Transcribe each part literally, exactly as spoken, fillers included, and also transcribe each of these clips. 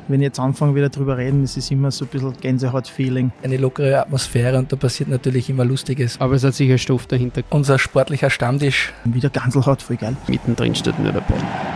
wenn ich jetzt anfange wieder drüber reden, ist es immer so ein bisschen Gänsehaut-Feeling. Eine lockere Atmosphäre und da passiert natürlich immer Lustiges. Aber es hat sicher Stoff dahinter. Unser sportlicher Stammtisch. Wieder Ganselhaut, voll geil. Mittendrin steht nur dabei.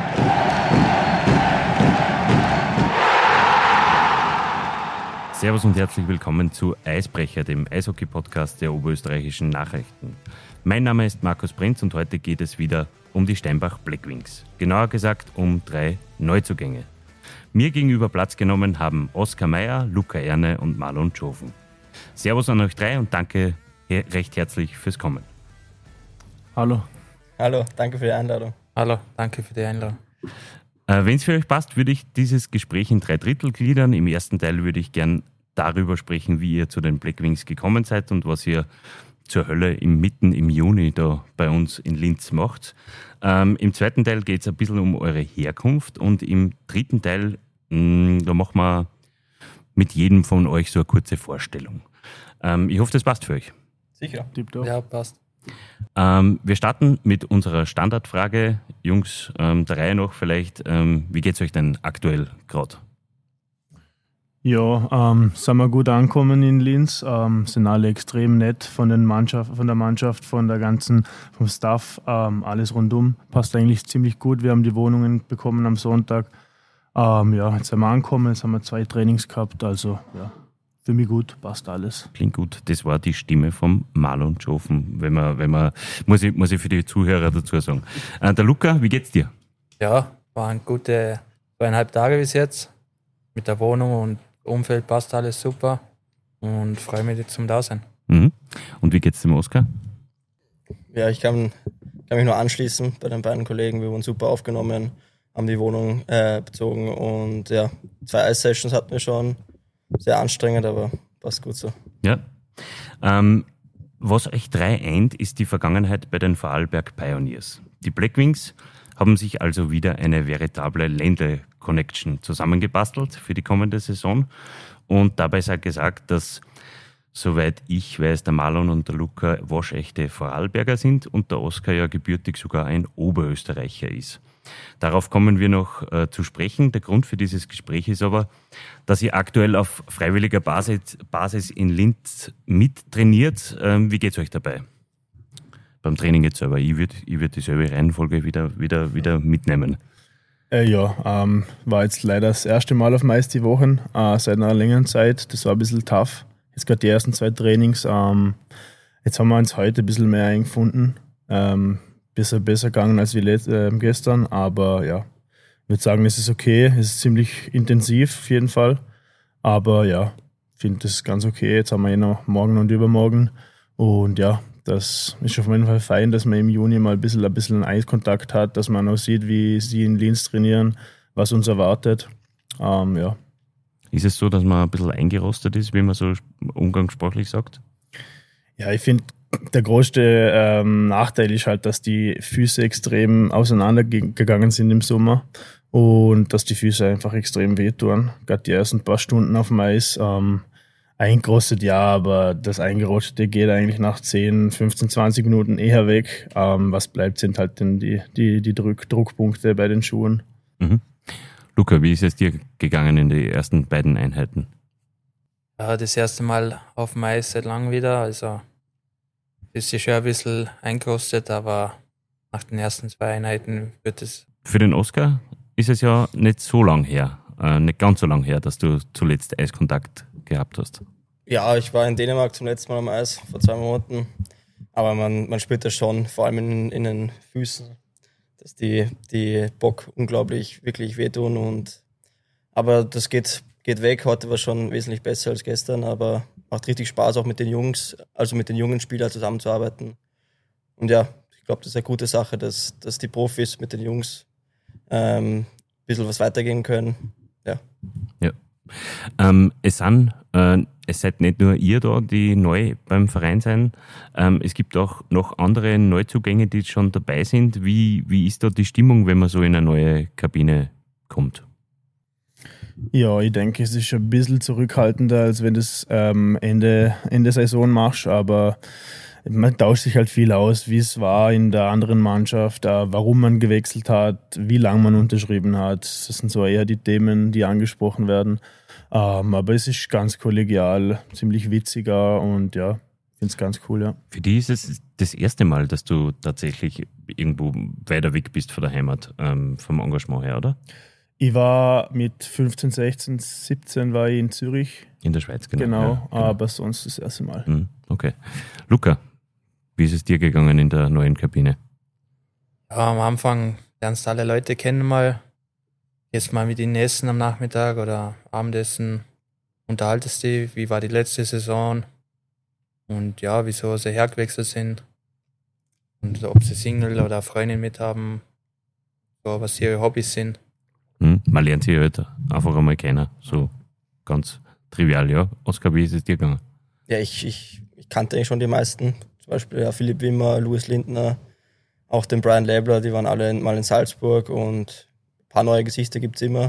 Servus und herzlich willkommen zu Eisbrecher, dem Eishockey-Podcast der Oberösterreichischen Nachrichten. Mein Name ist Markus Prinz und heute geht es wieder um die Steinbach Blackwings. Genauer gesagt um drei Neuzugänge. Mir gegenüber Platz genommen haben Oskar Meier, Luca Erne und Marlon Tschofen. Servus an euch drei und danke recht herzlich fürs Kommen. Hallo. Hallo, danke für die Einladung. Hallo, danke für die Einladung. Äh, Wenn es für euch passt, würde ich dieses Gespräch in drei Drittel gliedern. Im ersten Teil würde ich gern darüber sprechen, wie ihr zu den Blackwings gekommen seid und was ihr zur Hölle im mitten im Juni da bei uns in Linz macht. Ähm, Im zweiten Teil geht es ein bisschen um eure Herkunft und im dritten Teil, mh, da machen wir mit jedem von euch so eine kurze Vorstellung. Ähm, ich hoffe, das passt für euch. Sicher. Tipptopp. Ja, passt. Ähm, wir starten mit unserer Standardfrage. Jungs, ähm, der Reihe nach vielleicht, ähm, wie geht's euch denn aktuell gerade? Ja, ähm, sind wir gut angekommen in Linz, ähm, sind alle extrem nett von, den Mannschaft, von der Mannschaft, von der ganzen, vom Staff, ähm, alles rundum. Passt eigentlich ziemlich gut. Wir haben die Wohnungen bekommen am Sonntag. Ähm, ja, jetzt sind wir angekommen, jetzt haben wir zwei Trainings gehabt, also ja, für mich gut, passt alles. Klingt gut. Das war die Stimme vom Marlon Tschofen, wenn man, wenn man, muss ich, muss ich für die Zuhörer dazu sagen. Äh, der Luca, wie geht's dir? Ja, waren gute zweieinhalb Tage bis jetzt mit der Wohnung und Umfeld passt alles super und freue mich jetzt zum Dasein. Mhm. Und wie geht's dem Oskar? Ja, ich kann, kann mich nur anschließen bei den beiden Kollegen. Wir wurden super aufgenommen, haben die Wohnung äh, bezogen und ja, zwei Eis-Sessions hatten wir schon. Sehr anstrengend, aber passt gut so. Ja. Ähm, was euch drei eint, ist die Vergangenheit bei den Vorarlberg Pioneers. Die Blackwings haben sich also wieder eine veritable Ländle-Connection zusammengebastelt für die kommende Saison. Und dabei sei gesagt, dass, soweit ich weiß, der Marlon und der Luca waschechte Vorarlberger sind und der Oskar ja gebürtig sogar ein Oberösterreicher ist. Darauf kommen wir noch äh, zu sprechen. Der Grund für dieses Gespräch ist aber, dass ihr aktuell auf freiwilliger Basis, Basis in Linz mittrainiert. Ähm, wie geht's euch dabei? Beim Training jetzt selber. Ich würde ich würd dieselbe Reihenfolge wieder, wieder, wieder mitnehmen. Äh, ja, ähm, war jetzt leider das erste Mal auf Eis die Wochen, äh, seit einer längeren Zeit. Das war ein bisschen tough. Jetzt gerade die ersten zwei Trainings. Ähm, jetzt haben wir uns heute ein bisschen mehr eingefunden. Ähm, bisschen besser gegangen als wie let- äh, gestern, aber ja, ich würde sagen, es ist okay. Es ist ziemlich intensiv auf jeden Fall. Aber ja, ich finde das ganz okay. Jetzt haben wir eh noch morgen und übermorgen. Und ja, das ist auf jeden Fall fein, dass man im Juni mal ein bisschen, ein bisschen Eiskontakt hat, dass man auch sieht, wie sie in Linz trainieren, was uns erwartet. Ähm, ja. Ist es so, dass man ein bisschen eingerostet ist, wie man so umgangssprachlich sagt? Ja, ich finde, der größte ähm, Nachteil ist halt, dass die Füße extrem auseinandergegangen sind im Sommer und dass die Füße einfach extrem wehtun. Gerade die ersten paar Stunden auf dem Eis. Ähm, eingerostet, ja, aber das Eingerostete geht eigentlich nach zehn, fünfzehn, zwanzig Minuten eher weg. Ähm, was bleibt, sind halt dann die, die, die Druck, Druckpunkte bei den Schuhen. Mhm. Luca, wie ist es dir gegangen in den ersten beiden Einheiten? Ja, das erste Mal auf dem Eis seit langem wieder, also ist ja schon ein bisschen eingerostet, aber nach den ersten zwei Einheiten wird es... Für den Oskar ist es ja nicht so lang her, äh, nicht ganz so lang her, dass du zuletzt Eiskontakt gehabt hast. Ja, ich war in Dänemark zum letzten Mal am Eis, vor zwei Monaten. Aber man, man spürt das schon, vor allem in, in den Füßen, dass die, die Bock unglaublich wirklich wehtun. Und, aber das geht, geht weg. Heute war schon wesentlich besser als gestern, aber macht richtig Spaß, auch mit den Jungs, also mit den jungen Spielern zusammenzuarbeiten. Und ja, ich glaube, das ist eine gute Sache, dass, dass die Profis mit den Jungs ähm, ein bisschen was weitergehen können. Ja. Ja. Ähm, es sind, äh, es seid nicht nur ihr da, die neu beim Verein sind. Ähm, es gibt auch noch andere Neuzugänge, die schon dabei sind. Wie, wie ist da die Stimmung, wenn man so in eine neue Kabine kommt? Ja, ich denke, es ist ein bisschen zurückhaltender, als wenn du es ähm, Ende, Ende Saison machst, aber man tauscht sich halt viel aus, wie es war in der anderen Mannschaft, äh, warum man gewechselt hat, wie lange man unterschrieben hat. Das sind so eher die Themen, die angesprochen werden. Ähm, aber es ist ganz kollegial, ziemlich witziger und ja, ich finde es ganz cool, ja. Für dich ist es das erste Mal, dass du tatsächlich irgendwo weiter weg bist von der Heimat, ähm, vom Engagement her, oder? Ich war mit fünfzehn, sechzehn, siebzehn war ich in Zürich. In der Schweiz, genau. Genau, ja, genau. aber sonst das erste Mal. Mhm, okay. Luca, wie ist es dir gegangen in der neuen Kabine? Ja, am Anfang lernst du alle Leute kennen mal. Jetzt mal mit ihnen essen am Nachmittag oder Abendessen. Unterhaltest die, wie war die letzte Saison und ja, wieso sie hergewechselt sind und ob sie Single oder Freundin mit haben, so, was ihre Hobbys sind. Hm? Man lernt sich halt einfach einmal kennen, so ganz trivial, ja. Oskar, wie ist es dir gegangen? Ja, ich, ich, ich kannte eigentlich schon die meisten. Zum Beispiel ja, Philipp Wimmer, Louis Lindner, auch den Brian Labler, die waren alle mal in Salzburg und ein paar neue Gesichter gibt es immer.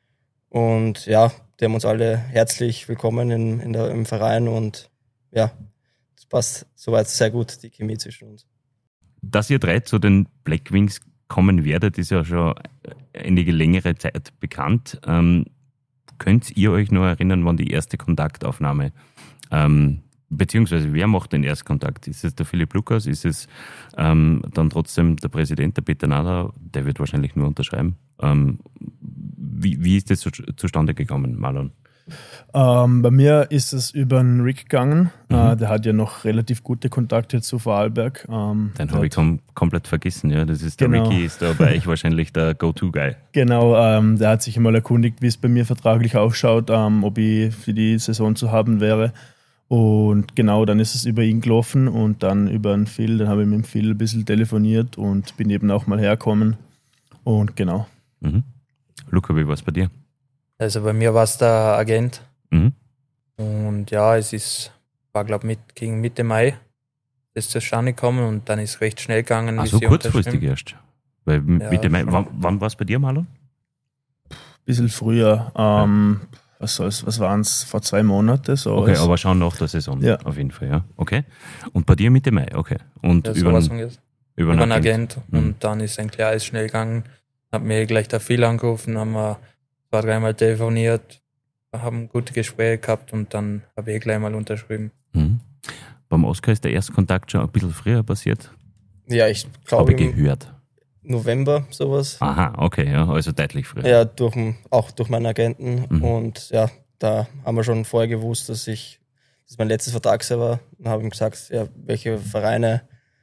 Und ja, die haben uns alle herzlich willkommen in, in der, im Verein und ja, das passt soweit sehr gut, die Chemie zwischen uns. Dass ihr drei zu den Black Wings kommen werdet, ist ja schon einige längere Zeit bekannt. Ähm, könnt ihr euch noch erinnern, wann die erste Kontaktaufnahme, ähm, beziehungsweise wer macht den Erstkontakt? Ist es der Philipp Lukas? Ist es ähm, dann trotzdem der Präsident, der Peter Nader? Der wird wahrscheinlich nur unterschreiben. Ähm, wie, wie ist das zu, zustande gekommen, Marlon? Ähm, bei mir ist es über den Rick gegangen. Mhm. Äh, der hat ja noch relativ gute Kontakte zu Vorarlberg. Ähm, Den habe ich kom- komplett vergessen. Ja, das ist der Genau. Ricky, ist da bei euch wahrscheinlich der Go-To-Guy. Genau, ähm, der hat sich einmal erkundigt, wie es bei mir vertraglich ausschaut, ähm, ob ich für die Saison zu haben wäre. Und genau, dann ist es über ihn gelaufen und dann über den Phil. Dann habe ich mit dem Phil ein bisschen telefoniert und bin eben auch mal hergekommen. Und genau. Mhm. Luca, wie war es bei dir? Also bei mir war es der Agent Mhm. und ja, es ist, war glaube mit gegen Mitte Mai ist zustande gekommen und dann ist recht schnell gegangen. Ach wie so sie kurzfristig unterschrieben. erst. Weil Mitte Mai, schon. wann, wann war es bei dir, Marlon? Ein bisschen früher. Ähm, was soll's, was waren es? Vor zwei Monaten. So Okay, als- aber schon nach der Saison. Ja. Auf jeden Fall, ja. Okay. Und bei dir Mitte Mai, okay. Und Ja, über, sowas einen- von jetzt. über, über einen einen Agent. Mhm. Und dann ist eigentlich alles schnell gegangen. Hat mir gleich der Phil angerufen, haben wir zwei, dreimal telefoniert, haben gute Gespräche gehabt und dann habe ich gleich mal unterschrieben. Mhm. Beim Oskar ist der Erstkontakt schon ein bisschen früher passiert. Ja, ich Habe glaube ich im gehört. November sowas. Aha, okay, ja, also deutlich früher. Ja, durch, den- auch durch meinen Agenten. Mhm. Und ja, da haben wir schon vorher gewusst, dass ich, dass mein letztes Vertragsjahr war. Dann habe ich ihm gesagt, ja, welche Vereine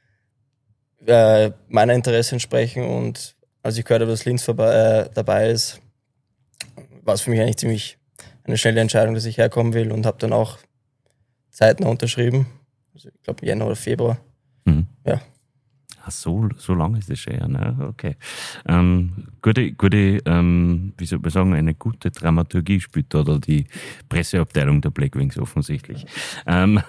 äh, meiner Interesse entsprechen. Und als ich gehört habe, dass Linz vorbei, äh, dabei ist, war es für mich eigentlich ziemlich eine schnelle Entscheidung, dass ich herkommen will und habe dann auch zeitnah unterschrieben. Also ich glaube Jänner oder Februar. Mhm. Ja. Ach so, so lange ist das schon, ja, ne? Okay. Ähm, gute, gute ähm, wie soll man sagen, eine gute Dramaturgie spielt da die Presseabteilung der Black Wings offensichtlich. Ähm,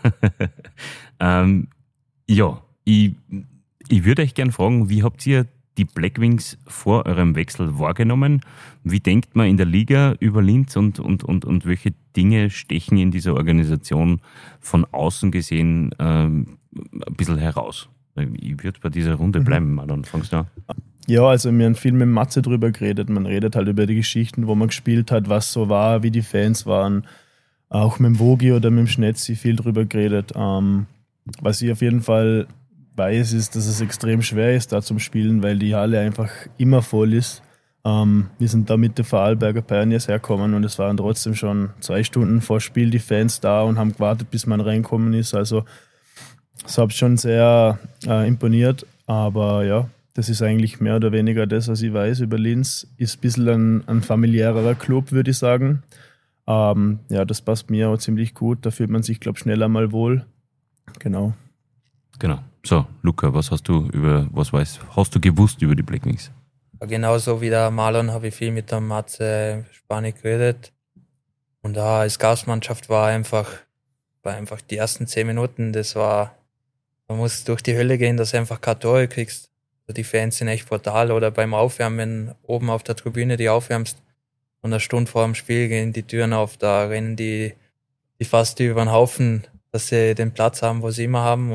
ähm, ja, ich, ich würde euch gerne fragen, wie habt ihr die Black Wings vor eurem Wechsel wahrgenommen? Wie denkt man in der Liga über Linz und, und, und, und welche Dinge stechen in dieser Organisation von außen gesehen ähm, ein bisschen heraus? Ich würde bei dieser Runde bleiben, Marlon, fangst du an? Ja, also wir haben viel mit Matze drüber geredet. Man redet halt über die Geschichten, wo man gespielt hat, was so war, wie die Fans waren. Auch mit dem Vogi oder mit dem Schnetzi viel drüber geredet. Ähm, was ich auf jeden Fall weiß, ist, dass es extrem schwer ist, da zum Spielen, weil die Halle einfach immer voll ist. Ähm, wir sind da mit den Vorarlberger Pioneers hergekommen und es waren trotzdem schon zwei Stunden vor Spiel die Fans da und haben gewartet, bis man reinkommen ist. Also das hat schon sehr äh, imponiert, aber ja, das ist eigentlich mehr oder weniger das, was ich weiß über Linz. Ist ein bisschen ein, ein familiärerer Club, würde ich sagen. Ähm, ja, das passt mir auch ziemlich gut. Da fühlt man sich, glaube ich, schneller mal wohl. Genau. Genau. So, Luca, was hast du über, was weißt, hast du gewusst über die Black Wings? Genauso wie der Marlon habe ich viel mit der Matze Spanisch geredet. Und da als Gastmannschaft war einfach, war einfach die ersten zehn Minuten, das war, man muss durch die Hölle gehen, dass du einfach keine Tore kriegst. Also die Fans sind echt brutal. Oder beim Aufwärmen, wenn oben auf der Tribüne die aufwärmst und eine Stunde vor dem Spiel gehen die Türen auf, da rennen die, die fast über den Haufen, dass sie den Platz haben, wo sie immer haben. Und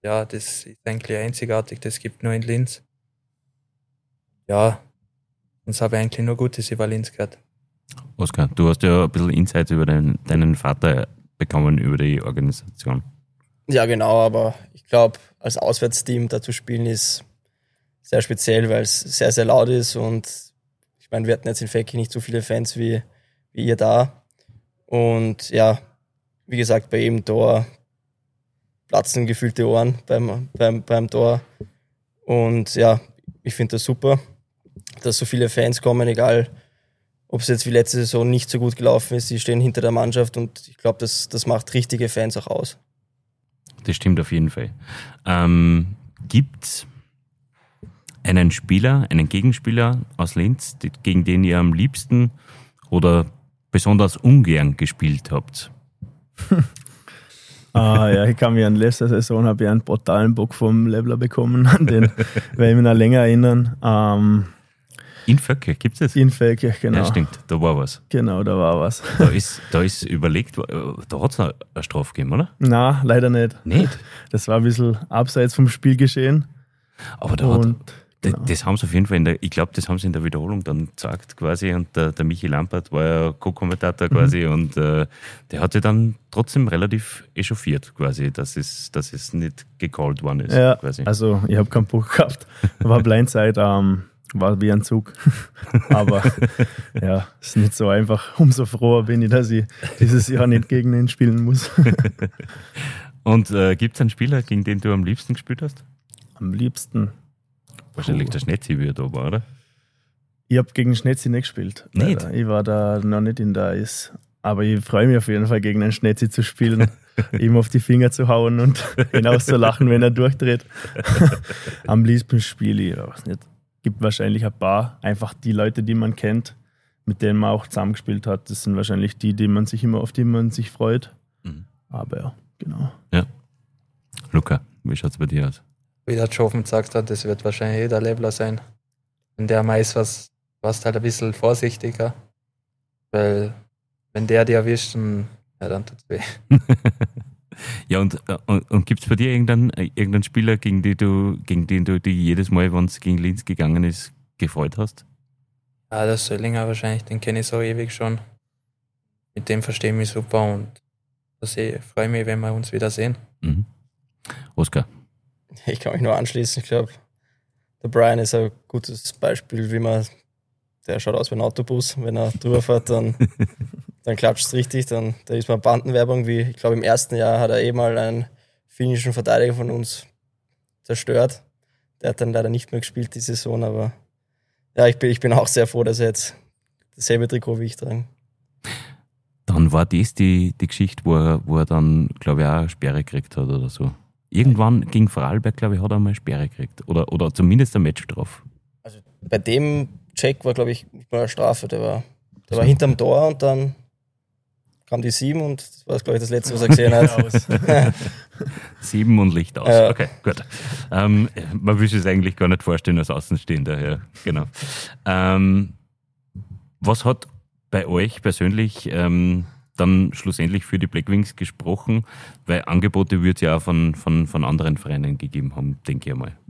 ja, das ist eigentlich einzigartig, das gibt nur in Linz. Ja, sonst habe ich eigentlich nur Gutes über Linz gehört. Oskar, du hast ja ein bisschen Insights über deinen, deinen Vater bekommen, über die Organisation. Ja, genau, aber ich glaube, als Auswärtsteam da zu spielen ist sehr speziell, weil es sehr, sehr laut ist und ich meine, wir hatten jetzt in Feldkirch nicht so viele Fans wie, wie ihr da. Und ja, wie gesagt, bei jedem Tor platzen gefühlte Ohren beim, beim, beim Tor. Und ja, ich finde das super, dass so viele Fans kommen, egal ob es jetzt wie letzte Saison nicht so gut gelaufen ist. Sie stehen hinter der Mannschaft und ich glaube, das, das macht richtige Fans auch aus. Das stimmt auf jeden Fall. Ähm, gibt's einen Spieler, einen Gegenspieler aus Linz, die, gegen den ihr am liebsten oder besonders ungern gespielt habt? Ah, ja, ich kann mich an letzte Saison habe ich einen brutalen Bock vom Lebler bekommen, an den werde ich mich noch länger erinnern. Ähm, in Feldkirch gibt es das? In Feldkirch, genau. Ja, stimmt, da war was. Genau, da war was. Da ist, da ist überlegt, da hat es eine Strafe gegeben, oder? Nein, leider nicht. Nicht? Das war ein bisschen abseits vom Spiel geschehen. Aber da und, hat, genau. das, das haben sie auf jeden Fall, in der, ich glaube, das haben sie in der Wiederholung dann gesagt quasi und der, der Michi Lampert war ja Co-Kommentator quasi mhm. und äh, der hat sich dann trotzdem relativ echauffiert quasi, dass es, dass es nicht gecallt worden ist. Ja, quasi. Also ich habe keinen Bock gehabt, war Blindside, ähm, war wie ein Zug, aber ja, ist nicht so einfach. Umso froher bin ich, dass ich dieses Jahr nicht gegen ihn spielen muss. Und äh, gibt es einen Spieler, gegen den du am liebsten gespielt hast? Am liebsten? Wahrscheinlich Puh. der Schnetzi, wie er da war, oder? Ich habe gegen Schnetzi nicht gespielt. Nicht? Ich war da noch nicht in der Eis. Aber ich freue mich auf jeden Fall, gegen einen Schnetzi zu spielen, ihm auf die Finger zu hauen und ihn auszulachen, wenn er durchdreht. Am liebsten spiele ich, ich weiß nicht. Gibt wahrscheinlich ein paar, einfach die Leute, die man kennt, mit denen man auch zusammengespielt hat. Das sind wahrscheinlich die, die man sich immer, auf die man sich freut. Mhm. Aber ja, genau. Ja. Luca, wie schaut es bei dir aus? Wie der Joven gesagt hat, das wird wahrscheinlich jeder Lebler sein. Wenn der meist was, warst halt ein bisschen vorsichtiger. Weil wenn der dir erwischt, dann, ja, dann tut's weh. Ja, und, und, und gibt es bei dir irgendeinen, irgendeinen Spieler, gegen den du, gegen den du dich jedes Mal, wenn es gegen Linz gegangen ist, gefreut hast? Ja, der Söllinger wahrscheinlich, den kenne ich so ewig schon. Mit dem verstehe ich mich super und ich freue mich, wenn wir uns wiedersehen. Mhm. Oskar? Ich kann mich nur anschließen. Ich glaube, der Brian ist ein gutes Beispiel, wie man, der schaut aus wie ein Autobus. Wenn er drüber fährt, dann, dann klatscht es richtig. Dann da ist mal Bandenwerbung, wie ich glaube, im ersten Jahr hat er eh mal einen finnischen Verteidiger von uns zerstört. Der hat dann leider nicht mehr gespielt die Saison, aber ja, ich bin, ich bin auch sehr froh, dass er jetzt dasselbe Trikot wie ich trage. Dann war das die, die Geschichte, wo er, wo er dann, glaube ich, auch eine Sperre gekriegt hat oder so. Irgendwann gegen Vorarlberg, glaube ich, hat er mal eine Sperre gekriegt. Oder, oder zumindest ein Match drauf. Also bei dem Check war, glaube ich, nicht mal eine Strafe. Der war, der war hinterm Tor und dann kam die sieben und das war, glaube ich, das Letzte, was er gesehen hat. Sieben und Licht aus. Ja. Okay, gut. Ähm, man will es eigentlich gar nicht vorstellen als Außenstehender. Ja, genau. Ähm, was hat bei euch persönlich ähm, dann schlussendlich für die Blackwings gesprochen? Weil Angebote wird es ja auch von, von, von anderen Vereinen gegeben haben, denke ich einmal.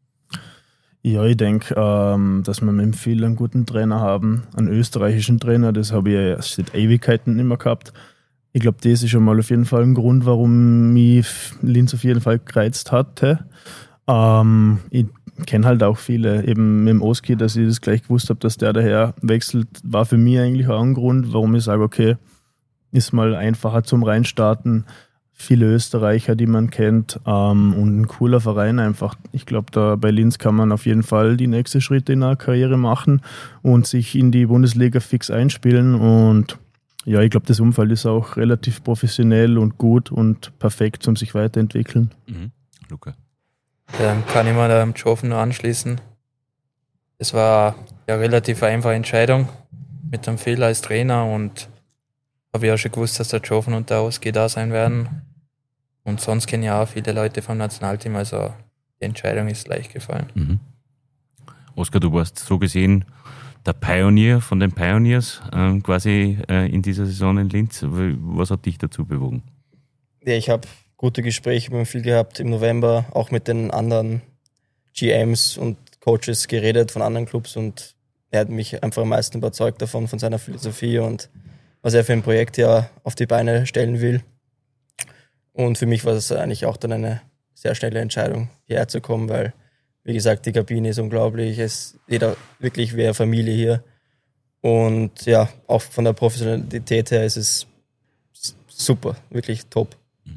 Ja, ich denke, ähm, dass wir mit dem Phil einen guten Trainer haben, einen österreichischen Trainer, das habe ich ja erst seit Ewigkeiten immer gehabt. Ich glaube, das ist schon mal auf jeden Fall ein Grund, warum mich Linz auf jeden Fall gereizt hatte. Ähm, ich kenne halt auch viele, eben mit dem Oski, dass ich das gleich gewusst habe, dass der daher wechselt, war für mich eigentlich auch ein Grund, warum ich sage, okay, ist mal einfacher zum Reinstarten. Viele Österreicher, die man kennt, ähm, und ein cooler Verein einfach. Ich glaube, da bei Linz kann man auf jeden Fall die nächsten Schritte in der Karriere machen und sich in die Bundesliga fix einspielen. Und ja, ich glaube, das Umfeld ist auch relativ professionell und gut und perfekt, um sich weiterentwickeln. Mhm. Luca? Dann kann ich mir da am Joven nur anschließen. Es war ja eine relativ einfache Entscheidung mit dem Phil als Trainer und habe ich auch schon gewusst, dass der Joven und der Oski da sein werden. Und sonst kenne ich auch viele Leute vom Nationalteam, also die Entscheidung ist leicht gefallen. Mhm. Oskar, du warst so gesehen der Pionier von den Pioneers ähm, quasi äh, in dieser Saison in Linz. Was hat dich dazu bewogen? Ja, ich habe gute Gespräche mit ihm viel gehabt im November, auch mit den anderen G Ms und Coaches geredet von anderen Clubs und er hat mich einfach am meisten überzeugt davon, von seiner Philosophie und was er für ein Projekt ja auf die Beine stellen will. Und für mich war es eigentlich auch dann eine sehr schnelle Entscheidung, hierher zu kommen, weil, wie gesagt, die Kabine ist unglaublich, es ist jeder wirklich wie eine Familie hier. Und ja, auch von der Professionalität her ist es super, wirklich top.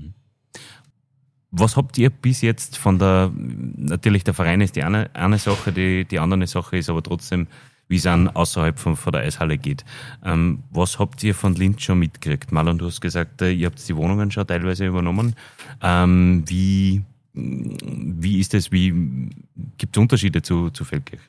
Was habt ihr bis jetzt von der, natürlich der Verein ist die eine, eine Sache, die, die andere Sache ist aber trotzdem, wie es an außerhalb von, von der Eishalle geht. Ähm, was habt ihr von Linz schon mitgekriegt? Marlon, du hast gesagt, ihr habt die Wohnungen schon teilweise übernommen. Ähm, wie, wie ist es, wie, gibt es Unterschiede zu, zu Feldkirch?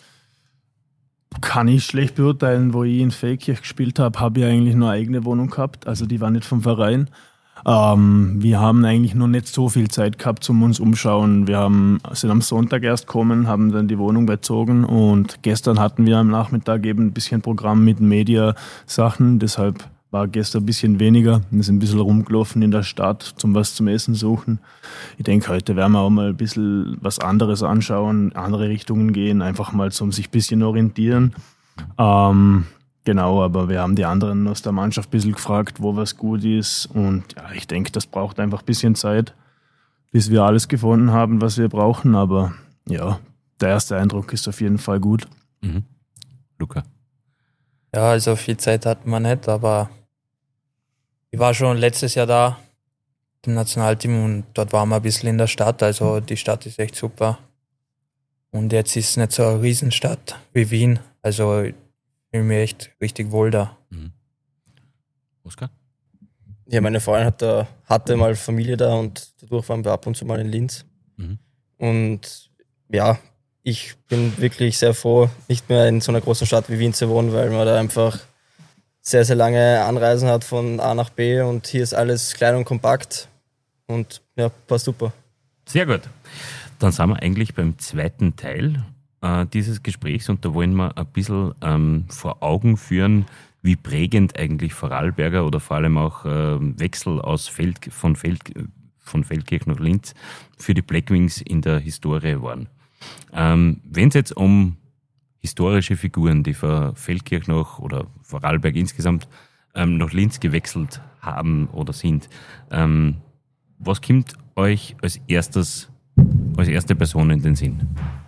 Kann ich schlecht beurteilen, wo ich in Feldkirch gespielt habe, habe ich eigentlich nur eine eigene Wohnung gehabt, also die war nicht vom Verein. Ähm, wir haben eigentlich noch nicht so viel Zeit gehabt, um uns umschauen. Wir haben, sind am Sonntag erst gekommen, haben dann die Wohnung bezogen und gestern hatten wir am Nachmittag eben ein bisschen Programm mit Media-Sachen, deshalb war gestern ein bisschen weniger. Wir sind ein bisschen rumgelaufen in der Stadt, zum was zum Essen suchen. Ich denke, heute werden wir auch mal ein bisschen was anderes anschauen, andere Richtungen gehen, einfach mal zum sich ein bisschen orientieren. Ähm, Genau, aber wir haben die anderen aus der Mannschaft ein bisschen gefragt, wo was gut ist. Und ja, ich denke, das braucht einfach ein bisschen Zeit, bis wir alles gefunden haben, was wir brauchen. Aber ja, der erste Eindruck ist auf jeden Fall gut. Mhm. Luca? Ja, also viel Zeit hatten wir nicht, aber ich war schon letztes Jahr da im Nationalteam und dort waren wir ein bisschen in der Stadt. Also die Stadt ist echt super. Und jetzt ist es nicht so eine Riesenstadt wie Wien. Also ich fühle mich echt richtig wohl da. Mhm. Oskar? Ja, meine Freundin hat da, hatte mal Familie da und dadurch waren wir ab und zu mal in Linz. Mhm. Und ja, ich bin wirklich sehr froh, nicht mehr in so einer großen Stadt wie Wien zu wohnen, weil man da einfach sehr, sehr lange Anreisen hat von A nach B und hier ist alles klein und kompakt und ja, passt super. Sehr gut. Dann sind wir eigentlich beim zweiten Teil äh, dieses Gesprächs und da wollen wir ein bisschen ähm, vor Augen führen, wie prägend eigentlich Vorarlberger oder vor allem auch äh, Wechsel aus Feld, von, Feld, von Feldkirch nach Linz für die Blackwings in der Historie waren. Ähm, wenn es jetzt um historische Figuren, die von Feldkirch nach oder Vorarlberg insgesamt ähm, nach Linz gewechselt haben oder sind, ähm, was kommt euch als erstes, als erste Person in den Sinn?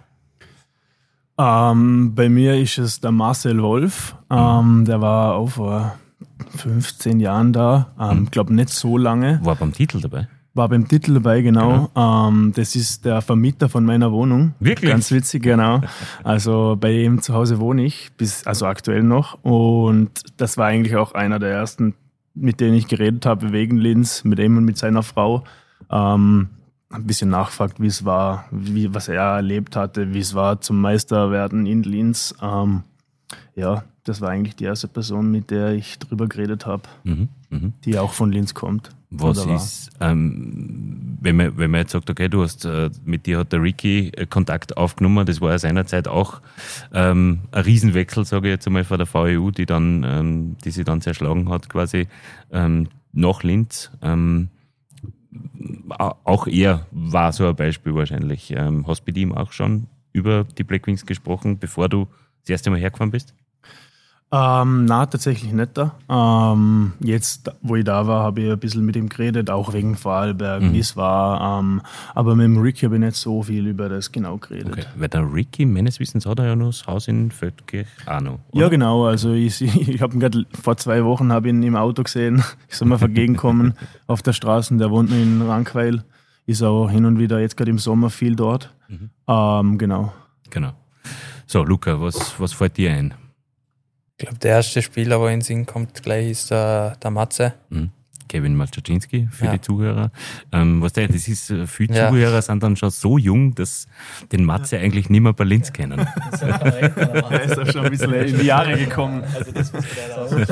Ähm, bei mir ist es der Marcel Wolf. Ähm, der war auch vor fünfzehn Jahren da. Ich ähm, glaube nicht so lange. War beim Titel dabei? War beim Titel dabei, genau. genau. Ähm, das ist der Vermieter von meiner Wohnung. Wirklich? Ganz witzig, genau. Also bei ihm zu Hause wohne ich, bis, also aktuell noch. Und das war eigentlich auch einer der ersten, mit denen ich geredet habe, wegen Linz, mit ihm und mit seiner Frau. Ähm, ein bisschen nachgefragt, wie es war, wie, was er erlebt hatte, wie es war zum Meisterwerden in Linz. Ähm, ja, das war eigentlich die erste Person, mit der ich drüber geredet habe, mhm, mh. die auch von Linz kommt. Was ist, ähm, wenn, man, wenn man jetzt sagt, okay, du hast, äh, mit dir hat der Ricky äh, Kontakt aufgenommen, das war ja seinerzeit auch ähm, ein Riesenwechsel, sage ich jetzt einmal, von der V E U, die dann, ähm, die sie dann zerschlagen hat, quasi ähm, nach Linz. Ähm, auch er war so ein Beispiel wahrscheinlich. Ähm, hast du mit ihm auch schon über die Blackwings gesprochen, bevor du das erste Mal hergefahren bist? Ähm, na, tatsächlich nicht da. Ähm, jetzt, wo ich da war, habe ich ein bisschen mit ihm geredet, auch wegen Vorarlberg, mhm. wie es war. Ähm, aber mit dem Ricky habe ich nicht so viel über das genau geredet. Okay. Weil der Ricky, meines Wissens, hat er ja noch das Haus in Feldkirch auch noch, oder? Ja, genau. Also ich, ich habe ihn gerade vor zwei Wochen hab ihn im Auto gesehen. Ich soll mal vergegenkommen auf der Straße. Der wohnt in Rankweil. Ist auch hin und wieder jetzt gerade im Sommer viel dort. Mhm. Ähm, genau. Genau. So, Luca, was, was fällt dir ein? Ich glaube, der erste Spieler, wo in den Sinn kommt, gleich ist der, der Matze. Mhm. Kevin Malczaczynski für ja. die Zuhörer. Ähm, was der, das ist, viele ja. Zuhörer sind dann schon so jung, dass den Matze eigentlich nicht mehr bei Linz kennen. Er ist auch schon ein bisschen in die Jahre gekommen. Also das muss man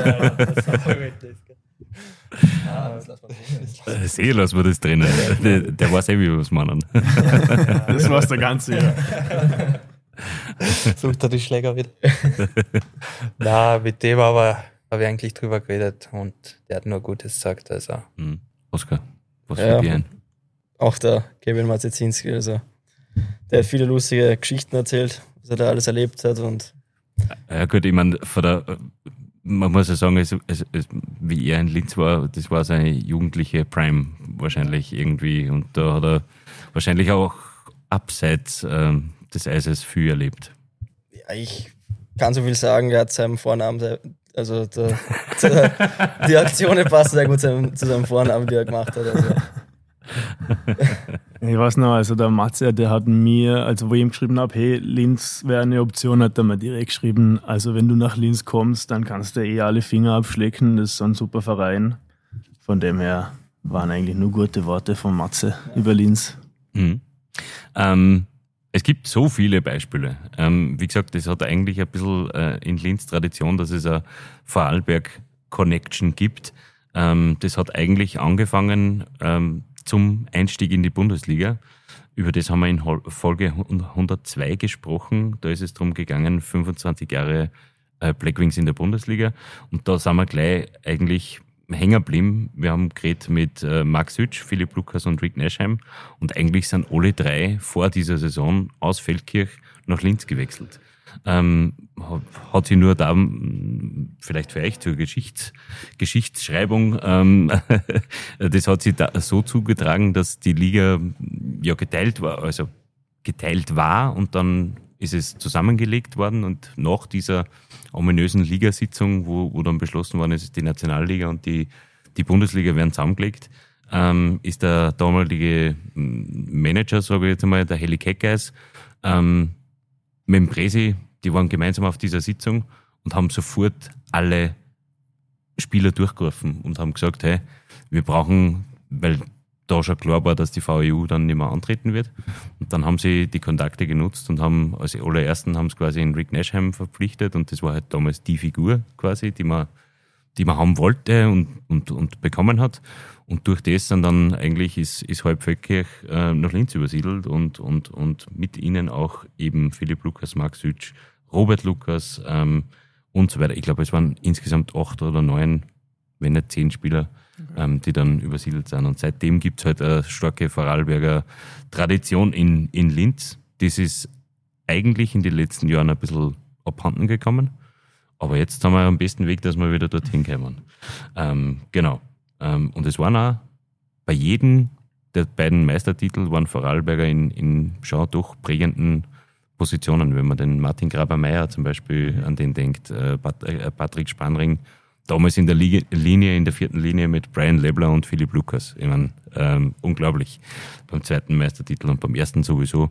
da Sehr lassen wir das drinnen. Der, der weiß eh, wie wir was meinen. Das war's der ganze, ja. Sucht er die Schläger wieder? Na, mit dem aber habe ich eigentlich drüber geredet und der hat nur Gutes gesagt. Also. Mhm. Oskar, Was Ja. fällt dir ein? Auch der Kevin Mazezinski, also der hat viele lustige Geschichten erzählt, was er da alles erlebt hat und Ja gut, ich meine, von der, man muss ja sagen, es, es, es, wie er in Linz war, das war seine jugendliche Prime wahrscheinlich irgendwie und da hat er wahrscheinlich auch abseits ähm, des Eises viel erlebt. ja, ich kann so viel sagen, er hat seinem Vornamen, sehr- also der, der, die Aktionen passen sehr gut zu seinem, zu seinem Vornamen, die er gemacht hat. Also. Ich weiß noch, also der Matze, der hat mir, also wo ich ihm geschrieben habe, hey, Linz wäre eine Option, hat er mir direkt geschrieben, also wenn du nach Linz kommst, dann kannst du eh alle Finger abschlecken, das ist so ein super Verein. Von dem her waren eigentlich nur gute Worte von Matze über Linz. Mhm. Ähm, es gibt so viele Beispiele. Ähm, wie gesagt, es hat eigentlich ein bisschen äh, in Linz Tradition, dass es eine Vorarlberg-Connection gibt. Ähm, das hat eigentlich angefangen ähm, zum Einstieg in die Bundesliga. Über das haben wir in Hol- Folge hundertzwei gesprochen. Da ist es darum gegangen, fünfundzwanzig Jahre äh, Black Wings in der Bundesliga. Und da sind wir gleich eigentlich hängen geblieben. Wir haben geredet mit äh, Max Hütsch, Philipp Lukas und Rick Neschheim. Und eigentlich sind alle drei vor dieser Saison aus Feldkirch nach Linz gewechselt. Ähm, hat, hat sich nur da, m, vielleicht für euch zur Geschichts, Geschichtsschreibung, ähm, das hat sich da so zugetragen, dass die Liga ja geteilt war, also geteilt war und dann ist es zusammengelegt worden und nach dieser ominösen Ligasitzung, wo, wo dann beschlossen worden ist, die Nationalliga und die, die Bundesliga werden zusammengelegt, ähm, ist der damalige Manager, sage ich jetzt einmal, der Heli Keckeis, ähm, mit dem Presi, die waren gemeinsam auf dieser Sitzung und haben sofort alle Spieler durchgerufen und haben gesagt, hey, wir brauchen, weil da schon klar war, dass die V E U dann nicht mehr antreten wird. Und dann haben sie die Kontakte genutzt und haben, als allerersten haben sie quasi in Rick Neschheim verpflichtet und das war halt damals die Figur quasi, die man, die man haben wollte und, und, und bekommen hat. Und durch das sind dann eigentlich ist, ist halb Feldkirch äh, nach Linz übersiedelt und, und, und mit ihnen auch eben Philipp Lukas, Max Hütsch, Robert Lukas ähm, und so weiter. Ich glaube, es waren insgesamt acht oder neun, wenn nicht zehn Spieler, ähm, die dann übersiedelt sind. Und seitdem gibt es halt eine starke Vorarlberger Tradition in, in Linz. Das ist eigentlich in den letzten Jahren ein bisschen abhanden gekommen. Aber jetzt sind wir am besten Weg, dass wir wieder dorthin kommen. Ähm, genau. Und es waren auch bei jedem der beiden Meistertitel waren Vorarlberger in, in schon doch prägenden Positionen. Wenn man den Martin Graber-Meyer zum Beispiel an den denkt, äh, Pat, äh, Patrick Spanring, damals in der Linie, Linie, in der vierten Linie mit Brian Lebler und Philipp Lukas. Ich meine, ähm, unglaublich. Beim zweiten Meistertitel und beim ersten sowieso.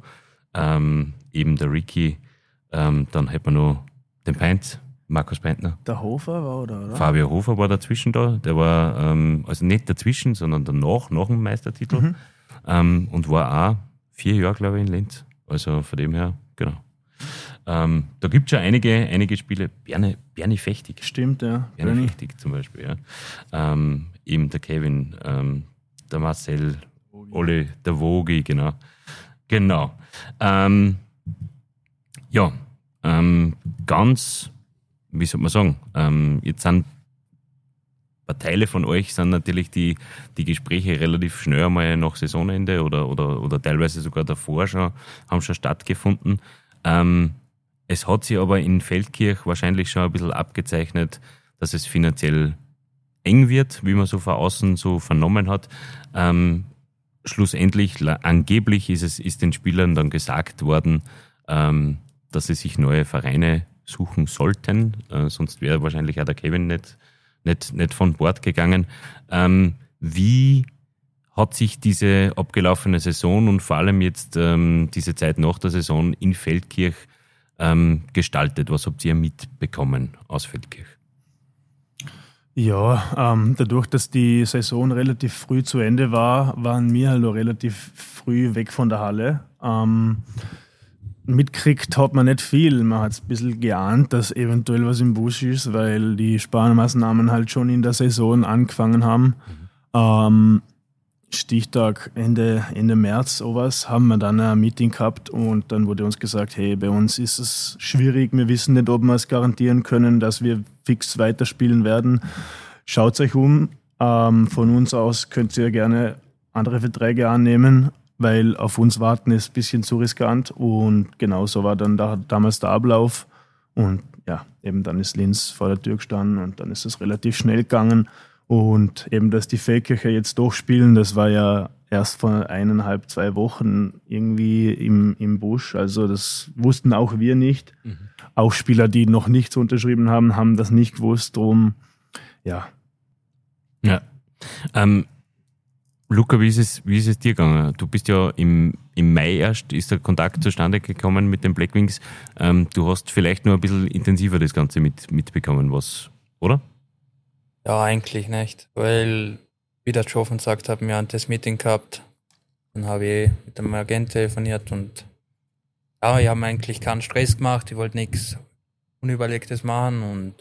Ähm, eben der Ricky, ähm, dann hätte man noch den Peinz, Markus Peintner. Der Hofer war, oder? oder? Fabio Hofer war dazwischen da. Der war, ähm, also nicht dazwischen, sondern danach, nach dem Meistertitel. Mhm. Ähm, und war auch vier Jahre, glaube ich, in Linz. Also von dem her, genau. Ähm, da gibt es schon einige, einige Spiele. Bernie, Bernie Fechtig. Stimmt, ja. Bernie Bernie. Fechtig zum Beispiel, ja. Ähm, eben der Kevin, ähm, der Marcel, Olli, der Wogi, genau. Genau. Ähm, ja, ähm, ganz, wie soll man sagen, ähm, jetzt sind ein paar Teile von euch sind natürlich die, die Gespräche relativ schnell einmal nach Saisonende oder, oder, oder teilweise sogar davor schon, haben schon stattgefunden. Ähm, es hat sich aber in Feldkirch wahrscheinlich schon ein bisschen abgezeichnet, dass es finanziell eng wird, wie man so von außen so vernommen hat. Ähm, schlussendlich, la- angeblich ist es ist den Spielern dann gesagt worden, ähm, dass sie sich neue Vereine suchen sollten, äh, sonst wäre wahrscheinlich auch der Kevin nicht, nicht, nicht von Bord gegangen. Ähm, wie hat sich diese abgelaufene Saison und vor allem jetzt ähm, diese Zeit nach der Saison in Feldkirch ähm, gestaltet? Was habt ihr mitbekommen aus Feldkirch? Ja, ähm, dadurch, dass die Saison relativ früh zu Ende war, waren wir halt auch relativ früh weg von der Halle. Ähm, mitkriegt hat man nicht viel. Man hat es ein bisschen geahnt, dass eventuell was im Busch ist, weil die Sparmaßnahmen halt schon in der Saison angefangen haben. Mhm. Ähm, Stichtag Ende, Ende März, sowas, haben wir dann ein Meeting gehabt und dann wurde uns gesagt, hey, bei uns ist es schwierig, wir wissen nicht, ob wir es garantieren können, dass wir fix weiterspielen werden. Schaut euch um, ähm, von uns aus könnt ihr gerne andere Verträge annehmen, weil auf uns warten ist ein bisschen zu riskant. Und genau so war dann da, damals der Ablauf. Und ja, eben dann ist Linz vor der Tür gestanden und dann ist es relativ schnell gegangen. Und eben, dass die Feldkircher jetzt durchspielen, das war ja erst vor eineinhalb, zwei Wochen irgendwie im, im Busch. Also das wussten auch wir nicht. Mhm. Auch Spieler, die noch nichts unterschrieben haben, haben das nicht gewusst. Drum, ja. Ja. Ähm, Luca, wie ist es, wie ist es dir gegangen? Du bist ja im, im Mai erst, ist der Kontakt zustande gekommen mit den Blackwings. Ähm, du hast vielleicht nur ein bisschen intensiver das Ganze mit, mitbekommen, was, oder? Ja, eigentlich nicht, weil, wie der Joe gesagt hat, wir haben das Meeting gehabt. Dann habe ich mit dem Agent telefoniert und ja, ich habe eigentlich keinen Stress gemacht, ich wollte nichts Unüberlegtes machen und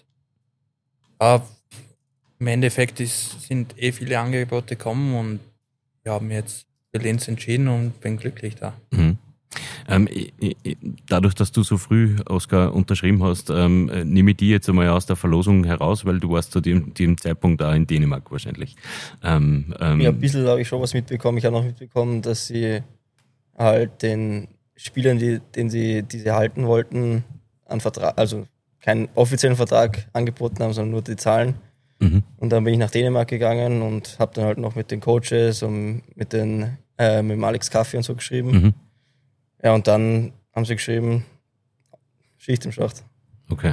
ja, im Endeffekt ist, sind eh viele Angebote gekommen und wir haben jetzt für Linz entschieden und bin glücklich da. Mhm. Ähm, dadurch, dass du so früh, Oskar, unterschrieben hast, ähm, nehme ich die jetzt einmal aus der Verlosung heraus, weil du warst zu dem, dem Zeitpunkt da in Dänemark wahrscheinlich. Ähm, ähm, ja, ein bisschen habe ich schon was mitbekommen. Ich habe noch mitbekommen, dass sie halt den Spielern, die, den sie, die sie halten wollten, einen Vertrag, also keinen offiziellen Vertrag angeboten haben, sondern nur die Zahlen. Mhm. Und dann bin ich nach Dänemark gegangen und habe dann halt noch mit den Coaches und mit, den, äh, mit dem Alex Kaffee und so geschrieben. Mhm. Ja, und dann haben sie geschrieben, Schicht im Schacht. Okay.